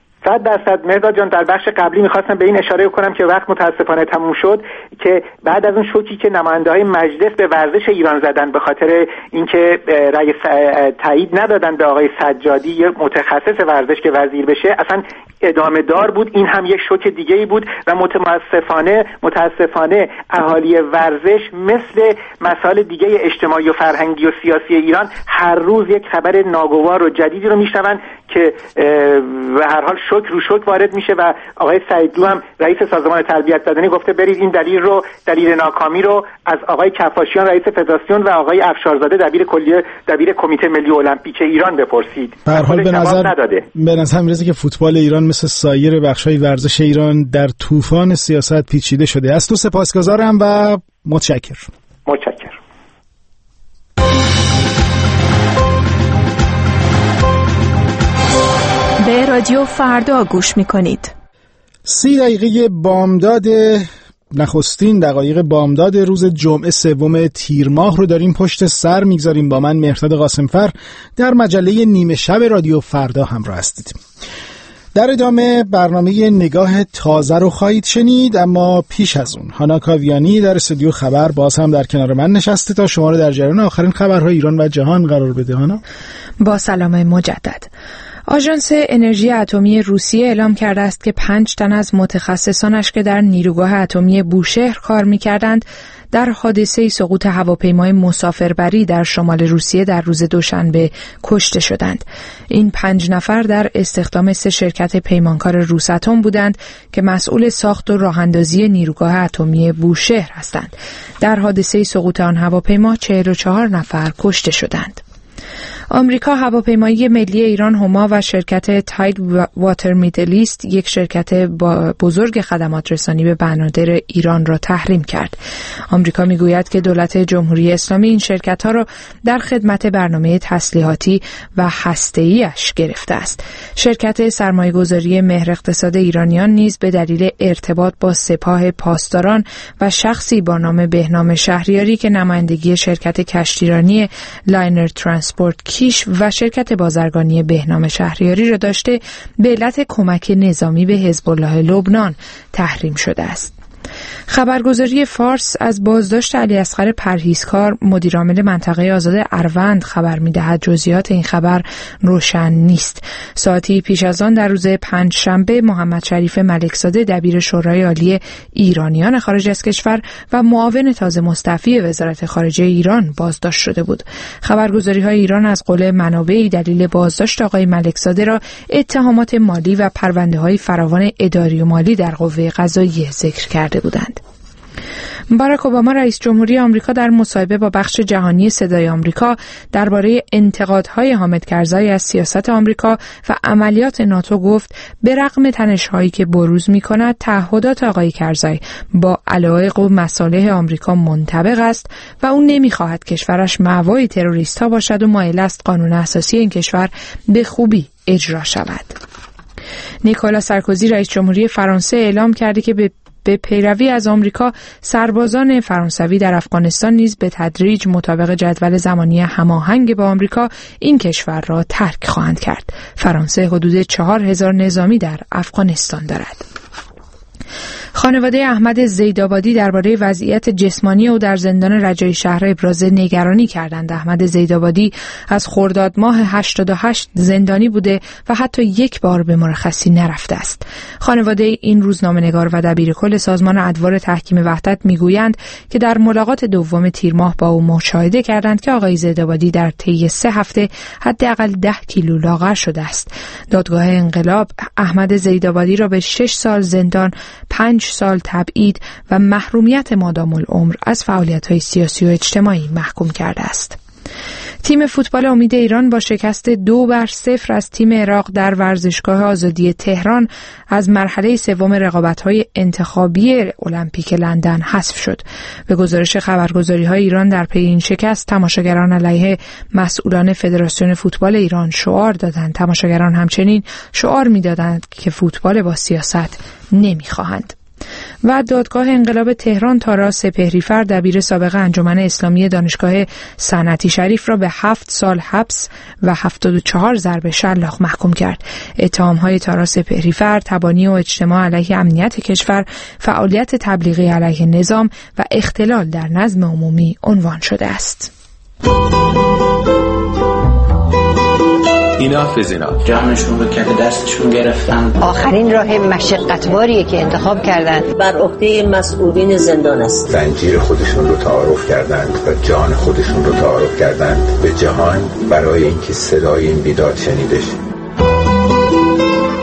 100% مهداد جان، در بخش قبلی میخواستم به این اشاره کنم که وقت متاسفانه تموم شد که بعد از اون شوکی که نماینده‌های مجلس به ورزش ایران زدن به خاطر اینکه رأی تایید ندادن به آقای سجادی یه متخصص ورزش که وزیر بشه، اصلا ادامه دار بود. این هم یک شوک دیگه ای بود و متاسفانه اهالی ورزش مثل مسائل دیگه اجتماعی و فرهنگی و سیاسی ایران هر روز یک خبر ناگوار و جدیدی رو میشنون که به هر حال شوک رو شوک وارد میشه و آقای سعیدلو هم رئیس سازمان تربیت بدنی گفته برید این دلیل ناکامی رو از آقای کفاشیان رئیس فدراسیون و آقای افشارزاده دبیر کمیته ملی المپیک ایران بپرسید.
به هر حال به نظر میرسه که فوتبال ایران مثل سایر بخش‌های ورزش ایران در طوفان سیاست پیچیده شده. از تو سپاسگزارم و متشکرم.
به رادیو فردا گوش میکنید.
30 دقیقه بامداد نخستین دقایق بامداد روز جمعه 3 تیر ماه رو داریم پشت سر میگذاریم. با من مهرداد قاسمفر در مجله نیمه شب رادیو فردا همراه هستید. در ادامه برنامه نگاه تازه رو خواهید شنید، اما پیش از اون هانا کاویانی در استودیو خبر باز هم در کنار من نشسته تا شما رو در جریان آخرین خبرهای ایران و جهان قرار بده. هانا،
با سلام مجدد. آژانس انرژی اتمی روسیه اعلام کرده است که 5 تن از متخصصانش که در نیروگاه اتمی بوشهر کار می‌کردند در حادثه سقوط هواپیمای مسافربری در شمال روسیه در روز دوشنبه کشته شدند. این 5 نفر در استخدام 3 شرکت پیمانکار روساتم بودند که مسئول ساخت و راه‌اندازی نیروگاه اتمی بوشهر هستند. در حادثه سقوط آن هواپیما 44 نفر کشته شدند. آمریکا هواپیمایی ملی ایران هما و شرکت تاید واتر میدل ایست، یک شرکت بزرگ خدمات رسانی به بنادر ایران را تحریم کرد. آمریکا میگوید که دولت جمهوری اسلامی این شرکت‌ها را در خدمت برنامه تسلیحاتی و هسته‌ای‌اش گرفته است. شرکت سرمایه‌گذاری مهر اقتصاد ایرانیان نیز به دلیل ارتباط با سپاه پاسداران و شخصی با نام بهنام شهریاری که نمایندگی شرکت کشتیرانی لاینر ترانسپورت کیش و شرکت بازرگانی بهنام شهریاری را داشته به علت کمک نظامی به حزب الله لبنان تحریم شده است. خبرگزاری فارس از بازداشت علیاصغر پرهیزکار مدیرعامل منطقه آزاد اروند خبر می‌دهد. جزئیات این خبر روشن نیست. ساعتی پیش از آن در روز پنجشنبه محمد شریف ملکزاده دبیر شورای عالی ایرانیان خارج از کشور و معاون تازه مستعفی وزارت خارجه ایران بازداشت شده بود. خبرگزاری‌های ایران از قول منابعی دلیل بازداشت آقای ملکزاده را اتهامات مالی و پرونده‌های فراوان اداری و مالی در قوه قضاییه ذکر کرده بودند. باراک اوباما رئیس جمهوری آمریکا در مصاحبه با بخش جهانی صدای آمریکا درباره انتقادهای حامد کرزی از سیاست آمریکا و عملیات ناتو گفت به رغم تنش‌هایی که بروز می‌کند تعهدات آقای کرزی با علایق و مصالح آمریکا منطبق است و او نمی‌خواهد کشورش مأوای تروریست‌ها باشد و مایل است قانون اساسی این کشور به خوبی اجرا شود. نیکولا سارکوزی رئیس جمهوری فرانسه اعلام کرده که به پیروی از آمریکا سربازان فرانسوی در افغانستان نیز به تدریج مطابق جدول زمانی هماهنگ با آمریکا این کشور را ترک خواهند کرد. فرانسه حدود 4000 نظامی در افغانستان دارد. خانواده احمد زیدآبادی درباره وضعیت جسمانی او در زندان رجایی شهر ابراز نگرانی کردند. احمد زیدآبادی از خرداد ماه 88 زندانی بوده و حتی یک بار به مرخصی نرفته است. خانواده این روزنامه‌نگار و دبیرکل سازمان ادوار تحکیم وحدت میگویند که در ملاقات دوم تیر ماه با او مشاهده کردند که آقای زیدآبادی در طی 3 هفته حداقل 10 کیلو لاغر شده است. دادگاه انقلاب احمد زیدآبادی را به 6 سال زندان، 5 سال تبعید و محرومیت مادام العمر از فعالیت‌های سیاسی و اجتماعی محکوم کرده است. تیم فوتبال امید ایران با شکست 2-0 از تیم عراق در ورزشگاه آزادی تهران از مرحله سوم رقابت‌های انتخابی المپیک لندن حذف شد. به گزارش خبرگزاری‌های ایران در پی این شکست تماشاگران علیه مسئولان فدراسیون فوتبال ایران شعار دادند. تماشاگران همچنین شعار می‌دادند که فوتبال با سیاست نمی‌خواهند. و دادگاه انقلاب تهران تارا سپهریفر دبیر سابق انجمن اسلامی دانشگاه صنعتی شریف را به 7 سال حبس و 74 ضرب شلاق محکوم کرد. اتهام‌های تارا سپهریفر تبانی و اجتماع علیه امنیت کشور، فعالیت تبلیغی علیه نظام و اختلال در نظم عمومی عنوان شده است.
اینا فزینا جانشون رو کف دستشون گرفتن.
آخرین راه مشقتباریه که انتخاب کردن.
بر عهده مسئولین زندان است.
زنجیر خودشون رو تعارف کردند و جان خودشون رو تعارف کردند به جهان برای اینکه صدای این بیداد شنیده شه.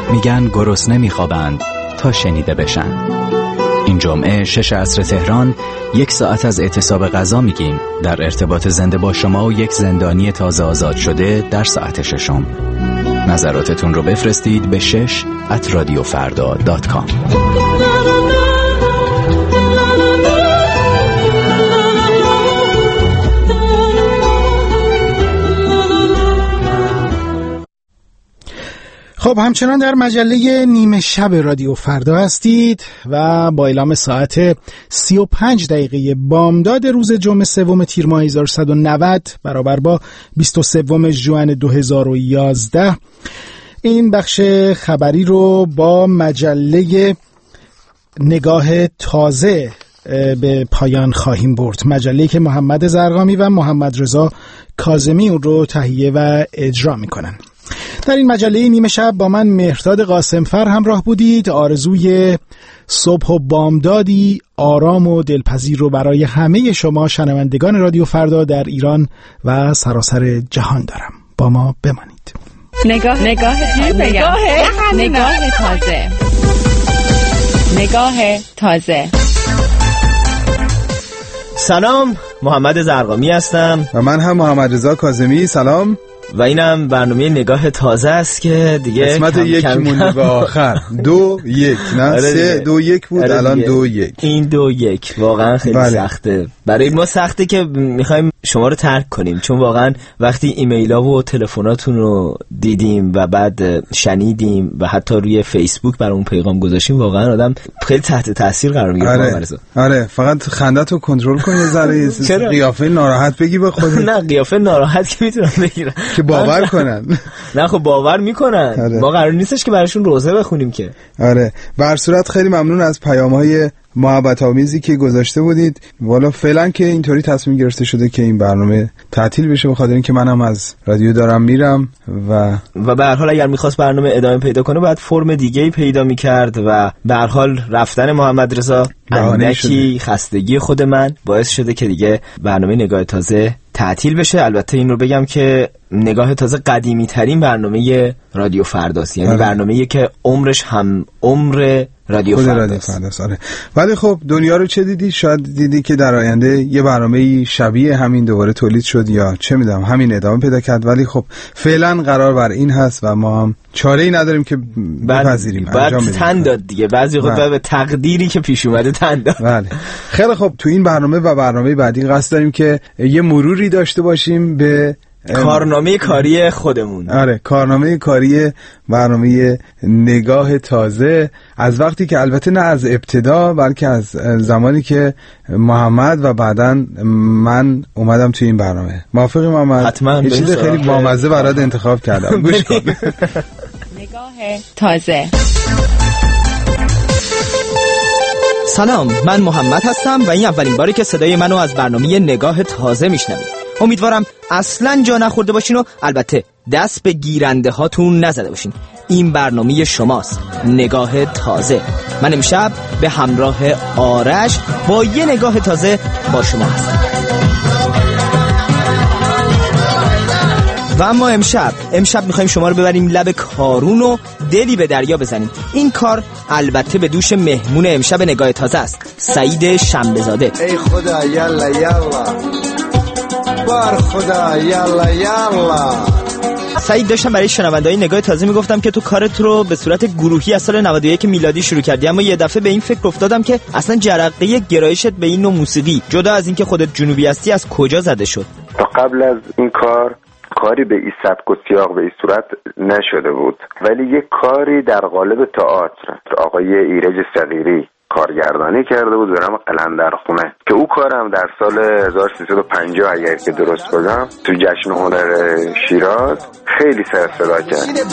میگن گرسنه میخوابند تا شنیده بشن. این جمعه 6 عصر تهران 1 ساعت از اعتصاب غذا میگیم در ارتباط زنده با شما و یک زندانی تازه آزاد شده در ساعت 6. نظراتتون رو بفرستید به 6@radiofarda.com.
خب همچنان در مجله نیمه شب رادیو فردا هستید و با اعلام ساعت 35 دقیقه بامداد روز جمعه 3 تیر ماه 1190 برابر با 23 ژوئن 2011 این بخش خبری رو با مجله نگاه تازه به پایان خواهیم برد. مجله‌ای که محمد زرقامی و محمد رضا کاظمی اون رو تهیه و اجرا میکنن. در این مجله نیمه شب با من مهرداد قاسمفر همراه بودید. آرزوی صبح و بامدادی آرام و دلپذیر رو برای همه شما شنوندگان رادیو فردا در ایران و سراسر جهان دارم. با ما بمانید.
نگاه تازه. نگاه تازه.
سلام، محمد زرقامی هستم
و من هم محمد رضا کاظمی. سلام.
و اینم برنامه نگاه تازه است که دیگه
قسمت یک مونده به آخر 2-1 نه 3-2-1 بود. الان 2-1.
این 2-1 واقعا خیلی سخته برای ما، سخته که میخوایم شما رو ترک کنیم، چون واقعا وقتی ایمیلا و تلفناتون رو دیدیم و بعد شنیدیم و حتی روی فیسبوک برامون پیغام گذاشتیم، واقعا آدم خیلی تحت تاثیر قرار میگیره.
آره فقط خنده‌تو کنترل کن یه ذره. قیافه ناراحت بگی به خودت.
نه قیافه ناراحت که میتونم بگیرم
که باور کنن.
نه خب باور میکنن. ما قرار نیستش که براشون روزه بخونیم که.
آره به هر صورت خیلی ممنون از پیام‌های محبت آمیزی که گذاشته بودید. والا فعلا که اینطوری تصمیم گرفته شده که این برنامه تعطیل بشه، به خاطر اینکه منم از رادیو دارم میرم و
به هر حال اگر میخواست برنامه ادامه پیدا کنه باید فرم دیگه‌ای پیدا میکرد و به هر حال رفتن محمد رضا اندکی خستگی خود من باعث شده که دیگه برنامه نگاه تازه تعطیل بشه. البته این رو بگم که نگاه تازه قدیمی ترین برنامه رادیو فرداست، یعنی برنامه‌ای که عمرش هم عمر رادیو فرداست.
ولی خب دنیا رو چه دیدی؟ شاید دیدی که در آینده یه برنامه شبیه همین دوباره تولید شد یا چه میدونم همین ادامه پیدا کرد، ولی خب فعلا قرار بر این هست و ما هم چاره‌ای نداریم که بپذیریم.
بعد تن داد دیگه، بعضی وقتا به تقدیری که پیش اومده تن داد.
بله خیلی خب تو این برنامه و برنامه بعدی قصد داریم که یه مروری داشته باشیم به
کارنامه کاری خودمون.
آره کارنامه کاری برنامه نگاه تازه، از وقتی که البته نه از ابتدا بلکه از زمانی که محمد و بعدن من اومدم توی این برنامه. موافقی محمد؟
حتما.
یه چیز خیلی بامزه برات انتخاب کردم. گوش کن.
نگاه تازه.
سلام، من محمد هستم و این اولین باری که صدای منو از برنامه نگاه تازه میشنوید. امیدوارم اصلاً جا نخورده باشین و البته دست به گیرنده هاتون نزده باشین. این برنامه شماست، نگاه تازه. من امشب به همراه آرش با یه نگاه تازه با شما هستم. و اما امشب میخوایم شما رو ببریم لب کارون و دلی به دریا بزنیم. این کار البته به دوش مهمون امشب نگاه تازه است، سعید شنبه‌زاده.
ای خدا یالا یالا بار خدا یالا یالا.
سعید، داشتم برای شنونده‌های نگاه تازه میگفتم که تو کارت رو به صورت گروهی از سال 91 میلادی شروع کردی، اما یه دفعه به این فکر افتادم که اصلا جرقه گرایشت به این نوع موسیقی، جدا از اینکه خودت جنوبی هستی، از کجا زده شد؟
تا قبل از این کاری به این سبک و سیاق به این صورت نشده بود، ولی یک کاری در قالب تئاتر آقای ایرج صغیری کارگردانی کرده بود به نام قلندرخونه، که او کارم در سال 1350 اگر که درست بگم تو جشن هنر شیراز خیلی سر صدا کرد.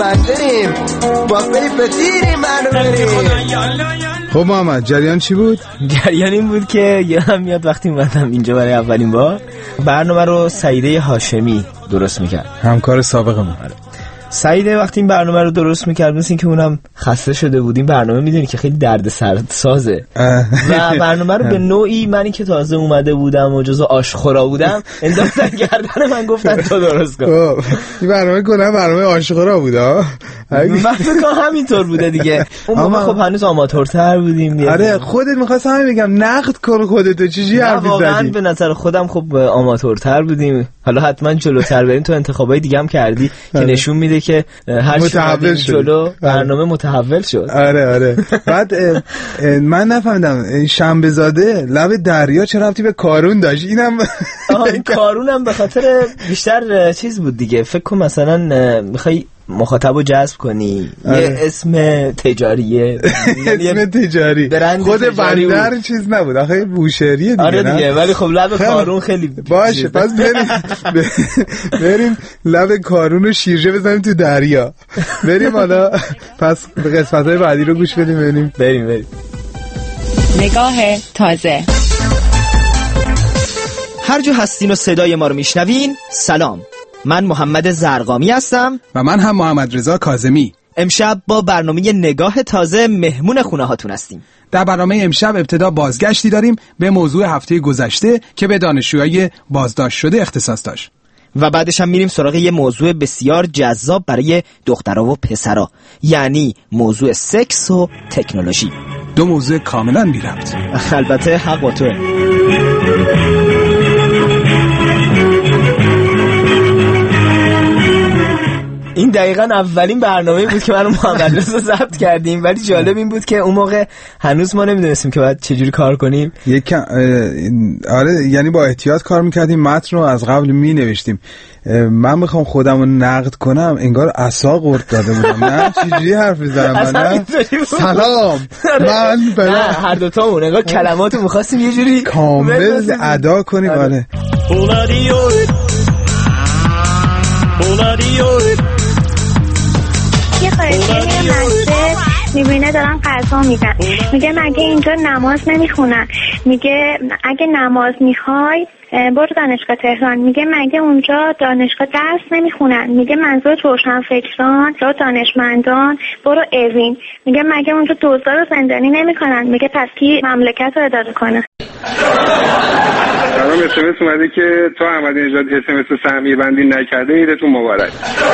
خب محمد جریان چی بود؟
جریان این بود که یادم میاد وقتی اومدم اینجا برای اولین بار برنامه رو سعیده هاشمی درست میکرد،
همکار سابق ما.
سعید وقتی این برنامه رو درست می‌کرد مثل اینکه اونم خسته شده بود. این برنامه میدونی که خیلی دردسرسازه و برنامه رو به نوعی منی که تازه اومده بودم و جزو آشخورا بودم انداختن گردن من، گفتن تو درست کن.
این برنامه کلا برنامه آشخورا بود ها.
من فکر کنم همینطور بوده دیگه. اون موقع خب هنوز آماتورتر بودیم.
آره خودت می‌خواستم همین بگم نقد کن خودت، چیزی حرف زدی؟
واقعا به نظر خودم خب آماتورتر بودیم. حالا حتما جلوتر بریم تو انتخابای دیگه هم کردی که نشون میده که هر
متحول
جلو برنامه متحول شد.
آره بعد من نفهمیدم شنبه زاده لب دریا چه ربطی به کارون داشت؟ اینم
کارونم به خاطر بیشتر چیز بود دیگه. فکر کن مثلا میخوای مخاطبو جذب کنی یه اسم تجاریه
اسم تجاری خود بندر چیز نبود آخه بوشهریه دیگه.
آره دیگه ولی خب لب کارون خیلی
باشه. پس بریم لب کارون رو شیرجه بزنیم تو دریا. بریم حالا پس به قسمت‌های بعدی رو گوش بدیم.
بریم.
نگاه تازه.
هر جو هستین و صدای ما رو میشنوین، سلام. من محمد زرقامی هستم
و من هم محمد رضا کاظمی.
امشب با برنامه نگاه تازه مهمون خونه هاتون هستیم.
در برنامه امشب ابتدا بازگشتی داریم به موضوع هفته گذشته که به دانشجوهای بازداشت شده اختصاص داشت
و بعدش هم میریم سراغ یه موضوع بسیار جذاب برای دخترها و پسرها، یعنی موضوع سکس و تکنولوژی.
دو موضوع کاملا بی ربط.
البته حق با توه. این دقیقاً اولین برنامه بود که من و محمد رضا ضبط کردیم، ولی جالب این بود که اون موقع هنوز ما نمیدونستیم که باید چجوری کار کنیم.
آره یعنی با احتیاط کار میکردیم، متن رو از قبل مینوشتیم. من میخوام خودم رو نقد کنم انگار عصا قورت داده بودم. نه چجوری حرف میزنم من؟ سلام من
نه هر دوتامون انگار کلماتو میخواستیم یه جوری
کامل ادا کنیم. آره
یه خارجی میره مسجد میبینه دارن قضا میدن، میگه مگه اینجا نماز نمیخونن؟ میگه اگه نماز میخوای برو دانشگاه تهران. میگه مگه اونجا دانشگاه درس نمیخونن؟ میگه منظور روشنفکران یا دانشمندان برو اوین. میگه مگه اونجا دزدا رو زندانی نمیکنن؟ میگه پس کی مملکت رو اداره کنه؟
سلام، SMS اومده که تا احمدی نژاد SMS سهمیه بندی نکرده، عیدتون مبارک.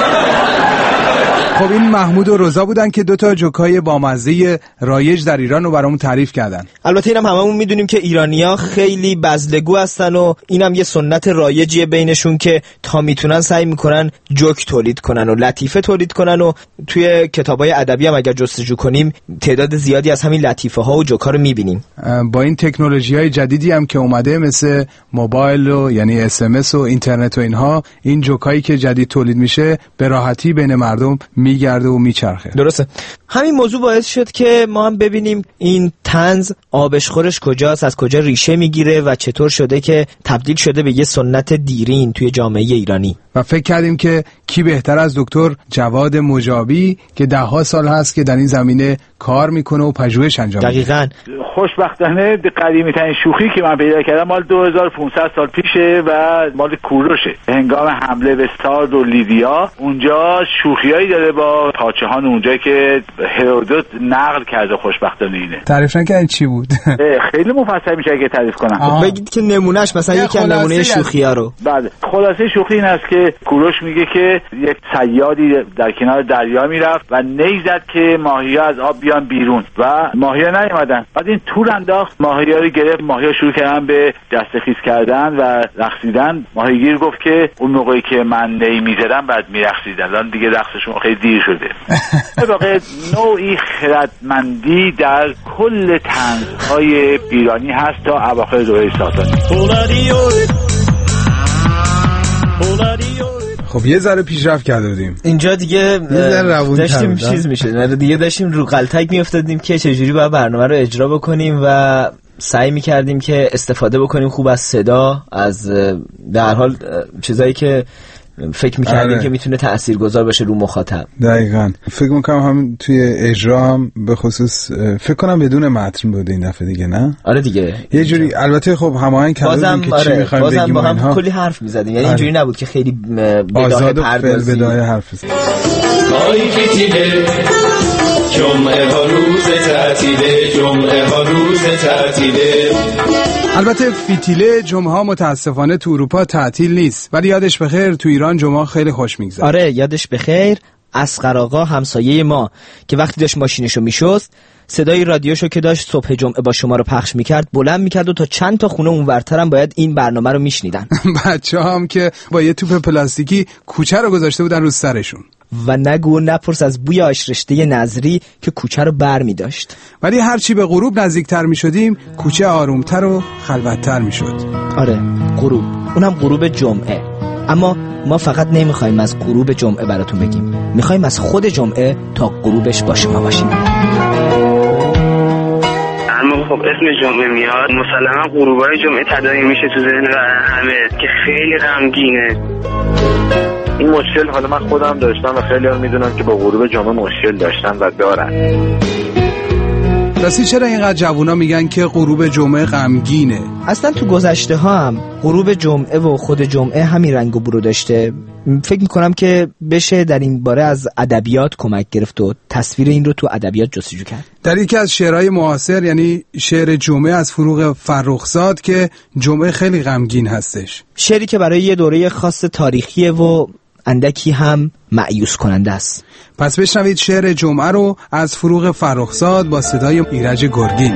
خب این محمود و رضا بودن که دوتا جوکای بامزه رایج در ایران رو برامون تعریف کردن.
البته اینم هممون میدونیم که ایرانی‌ها خیلی بزلگو هستن و اینم یه سنت رایجیه بینشون که تا میتونن سعی میکنن جوک تولید کنن و لطیفه تولید کنن و توی کتابای ادبی هم اگر جستجو کنیم تعداد زیادی از همین لطیفه ها و جوک ها رو میبینیم.
با این تکنولوژی‌های جدیدی هم که اومده مثل موبایل و یعنی SMS و اینترنت و اینها، این جوکایی که جدید تولید میشه به راحتی بین مردم میگرده و میچرخه.
درسته. همین موضوع باعث شد که ما هم ببینیم این طنز آبشخورش کجاست، از کجا ریشه میگیره و چطور شده که تبدیل شده به یه سنت دیرین توی جامعه ایرانی.
و فکر کردیم که کی بهتر از دکتر جواد مجابی که 10 سال هست که در این زمینه کار میکنه و پژوهش انجام میده.
دقیقاً.
خوشبختانه قدیمی ترین شوخی که من پیدا کردم مال 2500 سال پیشه و مال کوروشه. هنگام حمله به سارد و لیدیا اونجا شوخیایی داره با پاچه‌هان اونجا که هرودوت نقل کرده. خوشبختانه اینه.
تعریف نکردن چی بود؟
خیلی مفصل میشه اگه تعریف کنم.
بگید که نمونهش مثلا یکی از نمونه شوخی‌ها رو.
بعد خلاصه شوخی این است که کوروش میگه که یک صیادی در کنار دریا میرفت و نیزد که ماهی‌ها از آب بیان بیرون و ماهی‌ها نیومدن. بعد این تور انداخت، ماهی‌ها رو گرفت، ماهی‌ها شروع کردن به دستخیز کردن و رقصیدن. ماهیگیر گفت که اون موقعی که من نی می‌زدم بعد می‌رقصیدن، الان دیگه رقصشون خیلی دیر شده. به واقع نوعی خردمندی در کل طنزهای ایرانی هست تا اواخر دوره ساسانی.
خب یه ذره پیشرفت کرده بودیم
اینجا دیگه داشتیم چیز میشه دیگه، داشتیم رو غلطک میافتادیم که چجوری باید برنامه رو اجرا بکنیم و سعی میکردیم که استفاده بکنیم خوب از صدا، از در حال چیزایی که فکر می‌کردیم که میتونه تاثیرگذار باشه رو مخاطب.
دقیقاً. فکر می‌کنم هم توی اجرا هم به خصوص فکر کنم بدون متن بوده این دفعه دیگه، نه؟
آره دیگه.
یه جوری البته خب هماهنگ کردیم که چی می‌خوایم بگیم،
با هم کلی حرف می‌زدیم، یعنی اینجوری نبود که خیلی
بداهه پردازی بداهه حرف بزنیم.
جمعه ها روز تعطیله، جمعه ها روز تعطیله.
البته فیتیله جمعه ها متاسفانه تو اروپا تعطیل نیست، ولی یادش بخیر تو ایران جمعه خیلی خوش میگذره.
آره یادش بخیر. اصغر آقا همسایه ما که وقتی داشت ماشینشو میشست صدای رادیوشو که داشت صبح جمعه با شما رو پخش میکرد بلند میکرد و تا چند تا خونه اونورتر هم باید این برنامه رو میشنیدن.
بچه‌ها هم که با یه توپ پلاستیکی کوچه رو گذاشته بودن رو سرشون.
و نگو نپرس از بوی آشرشته نظری که کوچه رو بر می داشت.
ولی هرچی به غروب نزدیکتر می شدیم کوچه آرومتر و خلوتتر می شد.
آره غروب، اونم غروب جمعه. اما ما فقط نمیخوایم از غروب جمعه براتون بگیم، میخوایم از خود جمعه تا غروبش با شما باشیم.
اما خب اسم جمعه میاد مسلما غروبای جمعه تداعی میشه تو ذهن همه که خیلی غمگینه.
این مشکل حالا من خودم داشتم و خیلی هم میدونم که با غروب جمعه مشکل داشتن و دارن.
راستی چرا اینقدر جوونا میگن که غروب جمعه غمگینه؟
اصلا تو گذشته ها هم غروب جمعه و خود جمعه همین رنگ و برو داشته. فکر میکنم که بشه در این باره از ادبیات کمک گرفت و تصویر این رو تو ادبیات جستجو کرد.
در یکی از شعرهای معاصر یعنی شعر جمعه از فروغ فرخزاد که جمعه خیلی غمگین هستش،
شعری که برای یه دوره خاص تاریخیه و اندکی هم مایوس کننده است.
پس بشنوید شعر جمعه رو از فروغ فرخزاد با صدای ایرج گرگین.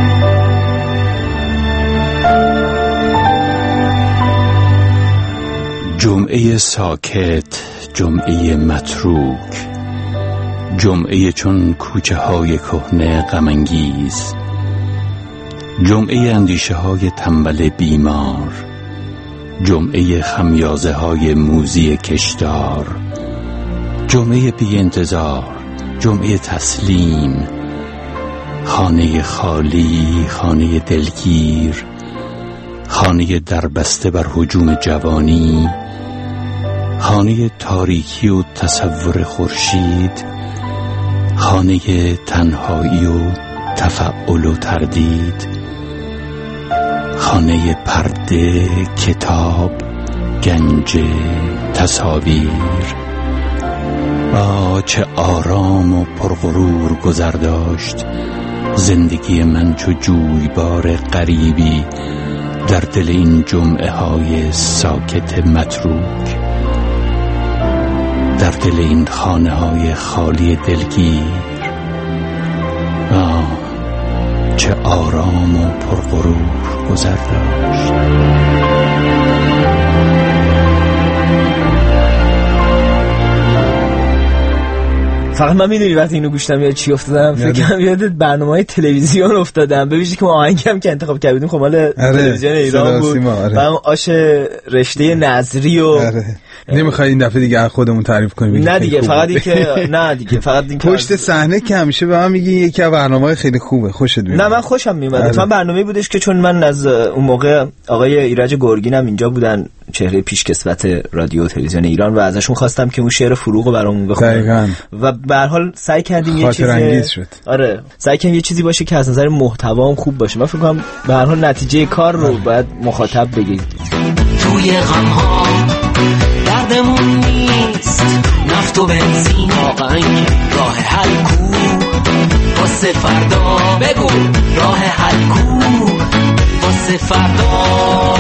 جمعه ساکت، جمعه متروک، جمعه چون کوچه های کهنه غم انگیز، جمعه اندیشه های تنبل بیمار، جمعه خمیازه های موزی کشدار، جمعه بی انتظار، جمعه تسلیم، خانه خالی، خانه دلگیر، خانه دربسته بر هجوم جوانی، خانه تاریکی و تصور خورشید، خانه تنهایی و تفعل و تردید، خانه پرده، کتاب، گنج، تصاویر. چه آرام و پرغرور گذرداشت زندگی من چو جویبار غریبی در دل این جمعه های ساکت متروک، در دل این خانه های خالی دلگیر. چه آرام و پرغرور گذرداشت.
فقط من میدونی وقتی اینو گوش دادم یاد چی افتادم؟ فکرم یاد برنامه‌های تلویزیون افتادم. ببینید که ما آهنگم که انتخاب کردیم خب مال تلویزیون ایران بود و هم آش رشته نظری و
نمیخوای این دفعه دیگه خودمون تعریف کنیم؟
نه دیگه فقط این که نه دیگه فقط این
پشت صحنه که همیشه به من میگی یکی از برنامه‌های خیلی خوبه خوشت میاد.
نه من خوشم میومد. من برنامه‌ای بودش که چون من از اون موقع آقای ایرج گرگینم اینجا بودن، چهره پیشکسوت رادیو و تلویزیون ایران، و ازشون خواستم که اون شعر فروغ رو برامون بخونن و به هر حال سعی کردیم یه چیزی آره سعی کردیم یه چیزی باشه که از نظر محتوا هم خوب باشه. من فکر کنم به هر حال نتیجه کار رو باید مخاطب بگید.
توی غم ها دردمون نیست نفت و بنزین، واقعا راه حل کو واسه فردا، بگو راه حل کو واسه فردا.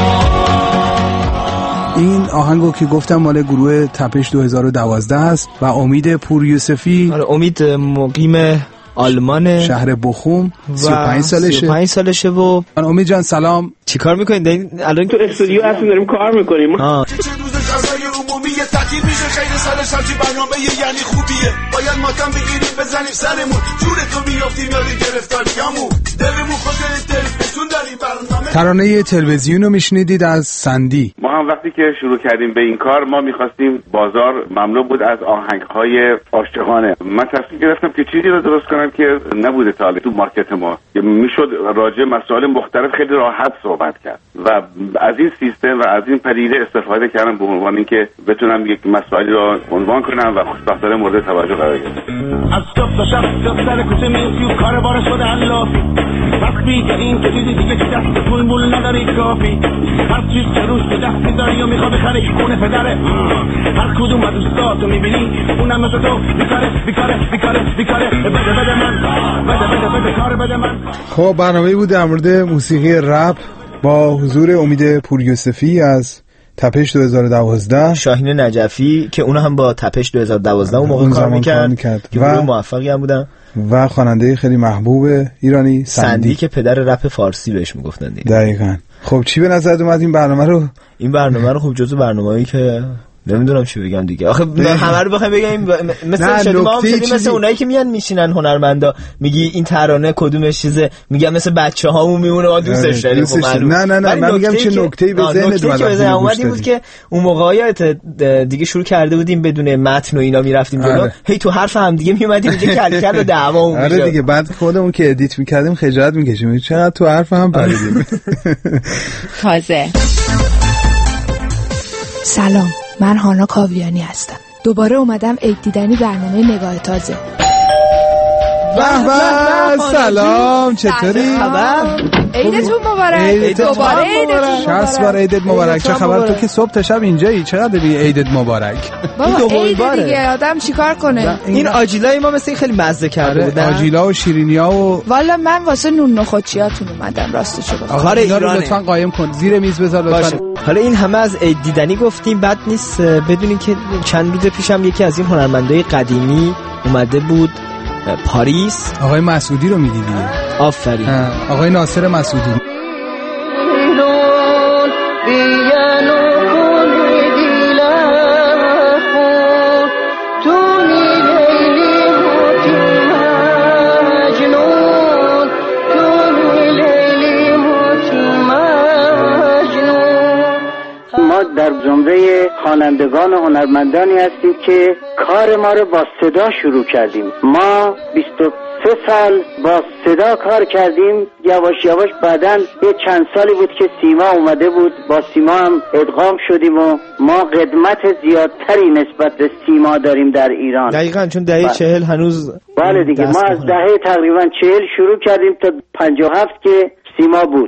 این آهنگو که گفتم مال گروه تپش 2012 است و امید پور یوسفی.
امید مقیم آلمان،
شهر بخوم، 35
سالشه و
امید جان سلام.
چیکار میکنید الان؟
تو استودیو هستیم داریم کار میکنیم.
عمومی تعطیل میشه خیلی سالش همچی برنامه یعنی خوبیه، باید ماتم بگیریم بزنیم سرمون، جور تو بیافتیم یاد گرفتاریامون، دلمون خاطر تلویزیون داریم برنامه.
ترانه تلویزیون رو میشنیدید از سندی.
ما هم وقتی که شروع کردیم به این کار ما میخواستیم بازار مملو بود از آهنگ‌های عاشقانه. من تصمیم گرفتم که چیزی رو درست کنم که نبوده تا حالا تو مارکت ما، میشد راجع مسائل مختلف خیلی راحت صحبت کرد و از این سیستم و از این پدیده استفاده کردم به عنوان
عنوان اینکه بتونم یک مسائلی رو عنوان کنم و خوشبختانه مورد توجه قرار گرفتم.
از صبح تا شب سر کوچه میفتی کار بار شده علافی وقتی که این که دیدی دیگه که دست پول نداری کافی هر چیز که روش به دست میداری و میخواد بخره خونه پدره هر کدوم از دوستاتو میبینی اونم مثل تو بیکاره بده من بده کار بده من.
خب برنامه بود در مورد موسیقی رپ با حضور امید پوریوسفی از تپش 2012،
شاهین نجفی که اون هم با تپش 2012 اون موقع کار میکرد و موفقی هم بودن،
و خواننده خیلی محبوب ایرانی
سندی که پدر رپ فارسی بهش میگفتن دیگه.
دقیقاً. خب چی به نظرت اومد این برنامه رو؟
این برنامه رو خب جزو برنامه‌ای که نمیدونم چی بگم دیگه. آخه همه رو بخوایم بگیم مثلا مثل اونایی که میان میشینن هنرمندا میگی این ترانه کدومش چیزه، میگم مثل بچه‌هامون میمونه ما دوستش داریم.
نه من میگم چه نکته‌ای به ذهنت
اومد بود که اون موقعیت دیگه شروع کرده بودیم بدون متن و اینا میرفتیم جلو، هی تو حرف هم دیگه میومدیم اینجا کلکل و دعوامون میشد.
آره دیگه بعد خودمون که ادیت میکردیم خجالت میکشیم چقدر تو حرف هم پریدیم.
تازه
سلام، من هانا کاویانی هستم. دوباره اومدم عید دیدنی برنامه نگاه تازه.
به سلام، چطوری؟
خبر؟ عیدتون مبارک. دوباره عیدتون
60 بار عیدت مبارک. چه خبر؟ تو که صبح تا شب اینجایی، چقدر بی عیدت مبارک؟
بابا عید دیگه آدم چیکار کنه؟
این آجیلای ما مثل خیلی مزه کرده بودن.
آجیلا و شیرینیا و
والا من واسه نون نخودچیاتون اومدم راستشو بگم.
آخه اینا رو لطفاً قایم کن، زیر میز بذار لطفاً.
حالا این همه از عید دیدنی گفتیم، بد نیست بدونین که چند روز پیشم یکی از این هنرمندای قدیمی اومده بود پاریس.
آقای مسعودی رو میدیدی؟
آفرین،
آقای ناصر مسعودی.
ما در زمره خوانندگان و هنرمندانی هستیم که کار ما رو با صدا شروع کردیم. ما 23 سال با صدا کار کردیم. یواش یواش بعدن یه چند سالی بود که سیما اومده بود، با سیما هم ادغام شدیم و ما قدمت زیادتری نسبت به سیما داریم در ایران.
دقیقاً، چون دهه 40 هنوز
بله دیگه، ما از دهه تقریبا 40 شروع کردیم تا 57 که سیما بود.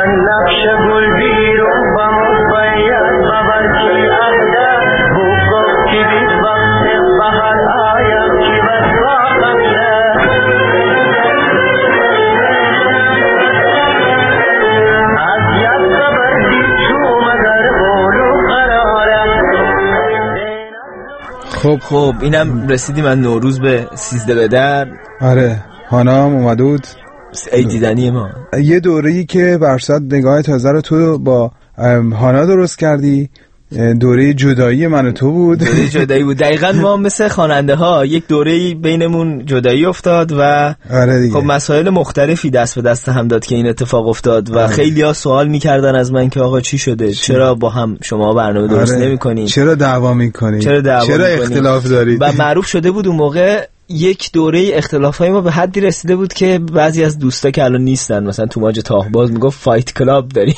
خب اینم رسیدیم از نوروز به 13 بدر.
آره هانا هم اومده بود
عید دیدنی ما.
یه دوره‌ای که برصد نگاه تازه رو تو با هانا درست کردی، دوره جدایی من و تو بود.
دوره جدایی بود دقیقاً. ما مثل خواننده ها یک دوره‌ای بینمون جدایی افتاد و خب مسائل مختلفی دست به دست هم داد که این اتفاق افتاد و خیلی‌ها سوال می‌کردن از من که آقا چی شده، چرا با هم شما برنامه درست نمی‌کنید،
چرا دعوا می‌کنید، چرا اختلاف دارید.
و معروف شده بود اون موقع یک دوره اختلافای ما به حدی رسیده بود که بعضی از دوستا که الان نیستن مثلا توماج تاهباز میگفت فایت کلاب داریم.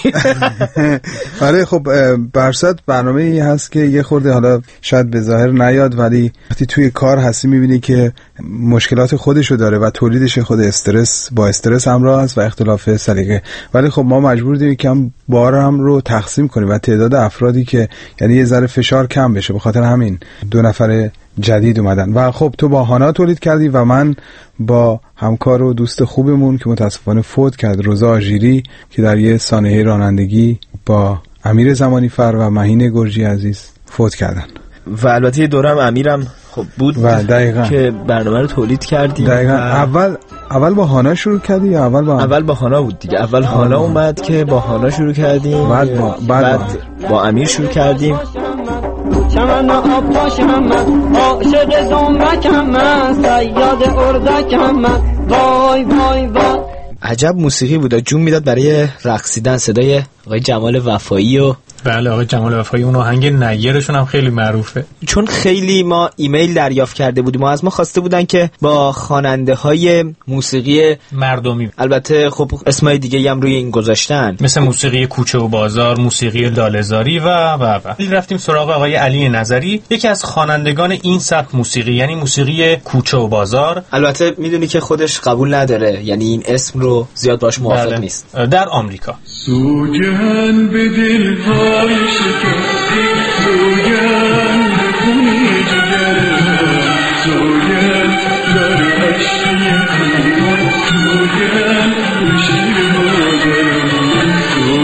آره خب برصد برنامه‌ای هست که یه خورده حالا شاید به ظاهر نیاد، ولی وقتی توی کار هستی میبینی که مشکلات خودشو داره و تولیدش خود استرس با استرس همراه است و اختلاف سلیقه، ولی خب ما مجبور بودیم یکم بارم رو تقسیم کنیم و تعداد افرادی که یعنی یه ذره فشار کم بشه، به خاطر همین 2 نفر جدید اومدن و خب تو با هانا تولید کردی و من با همکار و دوست خوبمون که متاسفانه فوت کرد، رضا آژیری، که در یه سانحه رانندگی با امیر زمانیفر و مهین گرجی عزیز فوت کردن.
و البته یه دورم امیرم خب بود
و دقیقاً
که برنامه رو تولید کردیم.
دقیقاً اول با هانا شروع کردی یا
اول با هانا بود دیگه. اول هانا اومد که با هانا شروع کردیم، بعد با امیر شروع کردیم.
چمن آب پاشم من، عاشق زمرکم من، صیاد اردکم من، وای وای وای.
عجب موسیقی بود، جون میداد برای رقصیدن. صدای آقای جمال وفایی و
بله آقای جمال وفایی، اون آهنگ نیرشون هم خیلی معروفه.
چون خیلی ما ایمیل دریافت کرده بودیم و از ما خواسته بودن که با خواننده های موسیقی
مردمی،
البته خب اسمای دیگه هم روی این گذاشتن،
مثل موسیقی کوچه و بازار، موسیقی لاله‌زاری و رفتیم سراغ آقای علی نظری، یکی از خوانندگان این سبک موسیقی، یعنی موسیقی کوچه و بازار.
البته میدونی که خودش قبول نداره، یعنی این اسم رو زیاد باش موافق نیست.
در آمریکا
سوگن به دل‌های شکسته، سوگن به خونی جگرم، سوگن در عشقی خون، سوگن به شیر مادرم،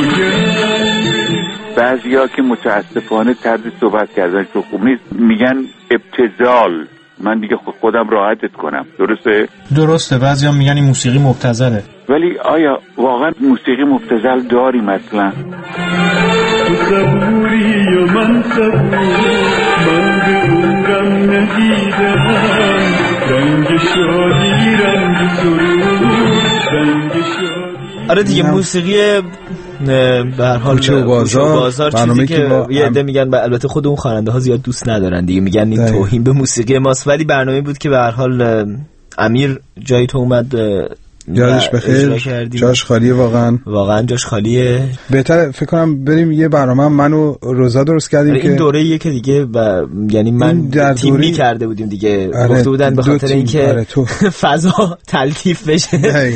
سوگن.
بعضیا که متاسفانه طرز صحبت کردنشون خوب نیست، میگن ابتذال. من دیگه خودم راحتت کنم،
درسته. بعضیا میگن این موسیقی مبتذله،
ولی آیا واقعا موسیقی مبتذل داریم اصلا؟
تو صبوری یا من صبور، من به اون غم ندیدم، رنگ شادی رنگ سرور، رنگ شادی.
آره دیگه موسیقی به هر حال
کوچه و بازار
چیزی که یه عده میگن، البته خود اون خواننده ها زیاد دوست ندارن دیگه، میگن این توهین به موسیقی ماست، ولی برنامه بود که به هر حال امیر جایی تو اومد،
یادش بخیر، جاش خالیه،
واقعا جاش خالیه.
بهتر فکر کنم بریم یه برنامه من و رضا درست کردیم که
این دوره‌ایه که دیگه یعنی من تیمی کرده بودیم دیگه، گفته بودن به خاطر اینکه فضا تلطیف بشه،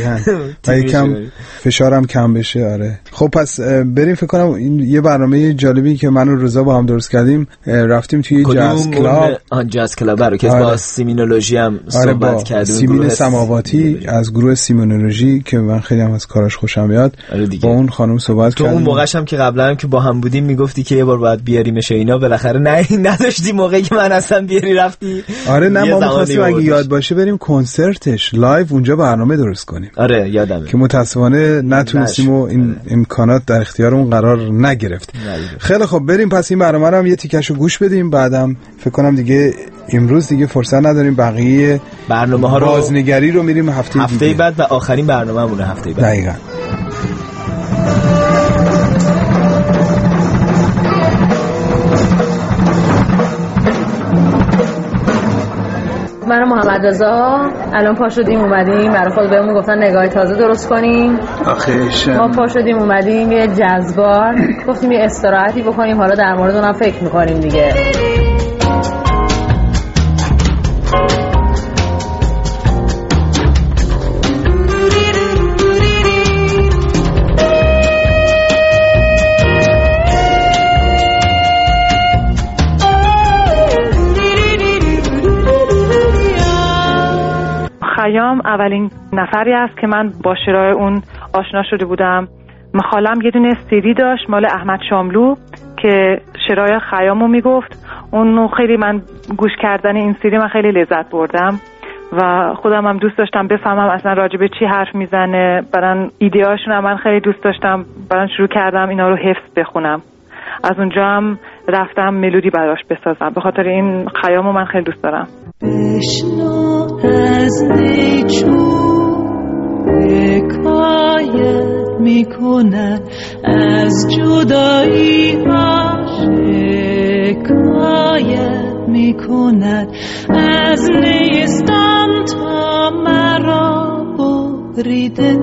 یکم فشارم کم بشه. آره خب پس بریم، فکر کنم این یه برنامه جالبی که من و رضا با هم درست کردیم، رفتیم توی جاز کلاب.
جاز کلاب رو که با سیمینولوژی هم صحبت کردیم،
سیمین سماواتی از گروه سیمونولوژی که من خیلی هم از کاراش خوشم میاد، با اون خانم صحبت کردم.
تو اون موقعش هم که قبلا هم که با هم بودیم میگفتی که یه بار باید بیاریمش اینا، بالاخره نداشتی موقعی که من اصلا بیاری رفتی.
آره نه ما می‌خواستیم اگه یاد باشه بریم کنسرتش لایو اونجا برنامه درست کنیم.
آره یادمه
که متاسفانه نتونستیم و این امکانات در اختیارمون قرار نگرفت. خیلی خب بریم پس این برنامه رو هم یه تیکشو گوش بدیم، بعدم فکر کنم دیگه امروز دیگه فرصت نداریم، بقیه
برنامه‌ها رو
بازنگری رو میریم هفته
بعد و آخرین برنامه‌مونه هفته بعد.
دقیقاً.
من محمد رضا الان پا شدیم اومدیم، برای خود بهمون گفتن نگاه تازه درست کنیم. ما پا شدیم اومدیم یه جذبار، گفتیم یه استراحتی بکنیم، حالا در مورد اونم فکر می‌کنیم دیگه.
خیام اولین نفری است که من با شعرهای اون آشنا شده بودم. خالم یه دونه سیدی داشت مال احمد شاملو که شعرهای خیامو میگفت، اونو خیلی من گوش کردن این سیدی من خیلی لذت بردم و خودم هم دوست داشتم بفهمم اصلا راجبه چی حرف میزنه، برای ایده‌هاشون هم من خیلی دوست داشتم، برای شروع کردم اینا رو حفظ بخونم. از اونجا هم رفتم ملودی براش بسازم، به خاطر این خیامو من خیلی دوست دارم.
بشنو از نیچو حکایت میکنن، از جدایی حکایت میکنن، از نیستم تا مرا بریده.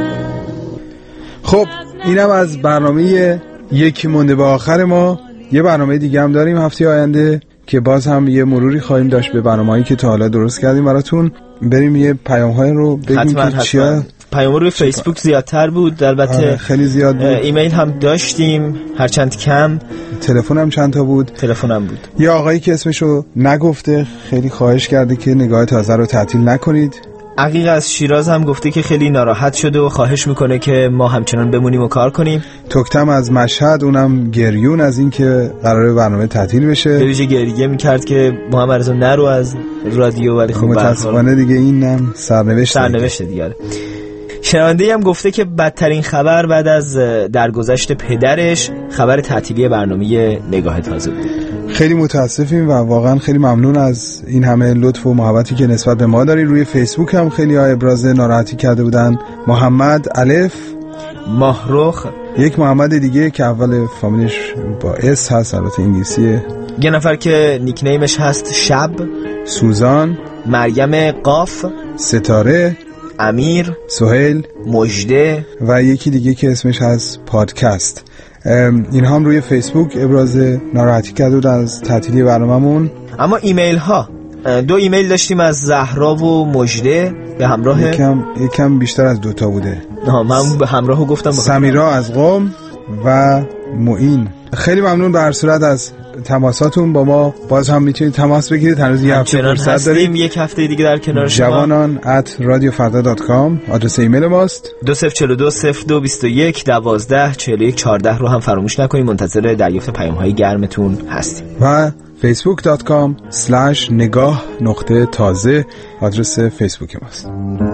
خب اینم از برنامه یکی مونده به آخر ما. یه برنامه دیگه هم داریم هفته آینده که باز هم یه مروری خواهیم داشت به برنامه‌هایی که تا حالا درست کردیم براتون. بریم یه پیام‌های رو بگیم که چیا.
پیام روی فیسبوک زیادتر بود، البته
خیلی زیاد بود.
ایمیل هم داشتیم هرچند کم،
تلفن هم چند تا بود. یه آقایی که اسمشو نگفته خیلی خواهش کرده که نگاه تازه رو تعطیل نکنید.
عقیق از شیراز هم گفته که خیلی ناراحت شده و خواهش میکنه که ما همچنان بمونیم و کار کنیم.
توکتم از مشهد، اونم گریون از این که قراره برنامه تعطیل بشه،
به ویژه گریه میکرد که محمد رضا نرو از رادیو، ولی خب
متاسفانه دیگه اینم سرنوشت
دیگه. شنونده‌ای هم گفته که بدترین خبر بعد از درگذشت پدرش خبر تعطیلی برنامه نگاه تازه بود.
خیلی متاسفیم و واقعا خیلی ممنون از این همه لطف و محبتی که نسبت به ما داری. روی فیسبوک هم خیلی ابراز ناراحتی کرده بودن. محمد الف
ماهرخ،
یک محمد دیگه که اول فامیلش با اس هست، البته انگلیسیه.
یه نفر که نیکنیمش هست شب،
سوزان،
مریم قاف،
ستاره،
امیر،
سهیل،
مجده
و یکی دیگه که اسمش هست پادکست. این هم روی فیسبوک ابراز ناراحتی کرده از تعطیلی برنامه‌مون.
اما ایمیل ها 2 ایمیل داشتیم از زهرا و مجده به همراه
یکم بیشتر از 2 بوده.
من به همراهو گفتم
سمیرا از قم و معین. خیلی ممنون به هر صورت از تماساتون با ما. باز هم میتونید تماس بگیرید، هنوز یه هفته فرصت داریم.
یک هفته دیگه در کنار شما.
javanan@radiofarda.com آدرس ایمیل ماست.
2042 0221 12 41 14 رو هم فراموش نکنید. منتظر دریافت پیام‌های گرمتون هستیم.
و facebook.com/negah_taze آدرس فیسبوک ماست.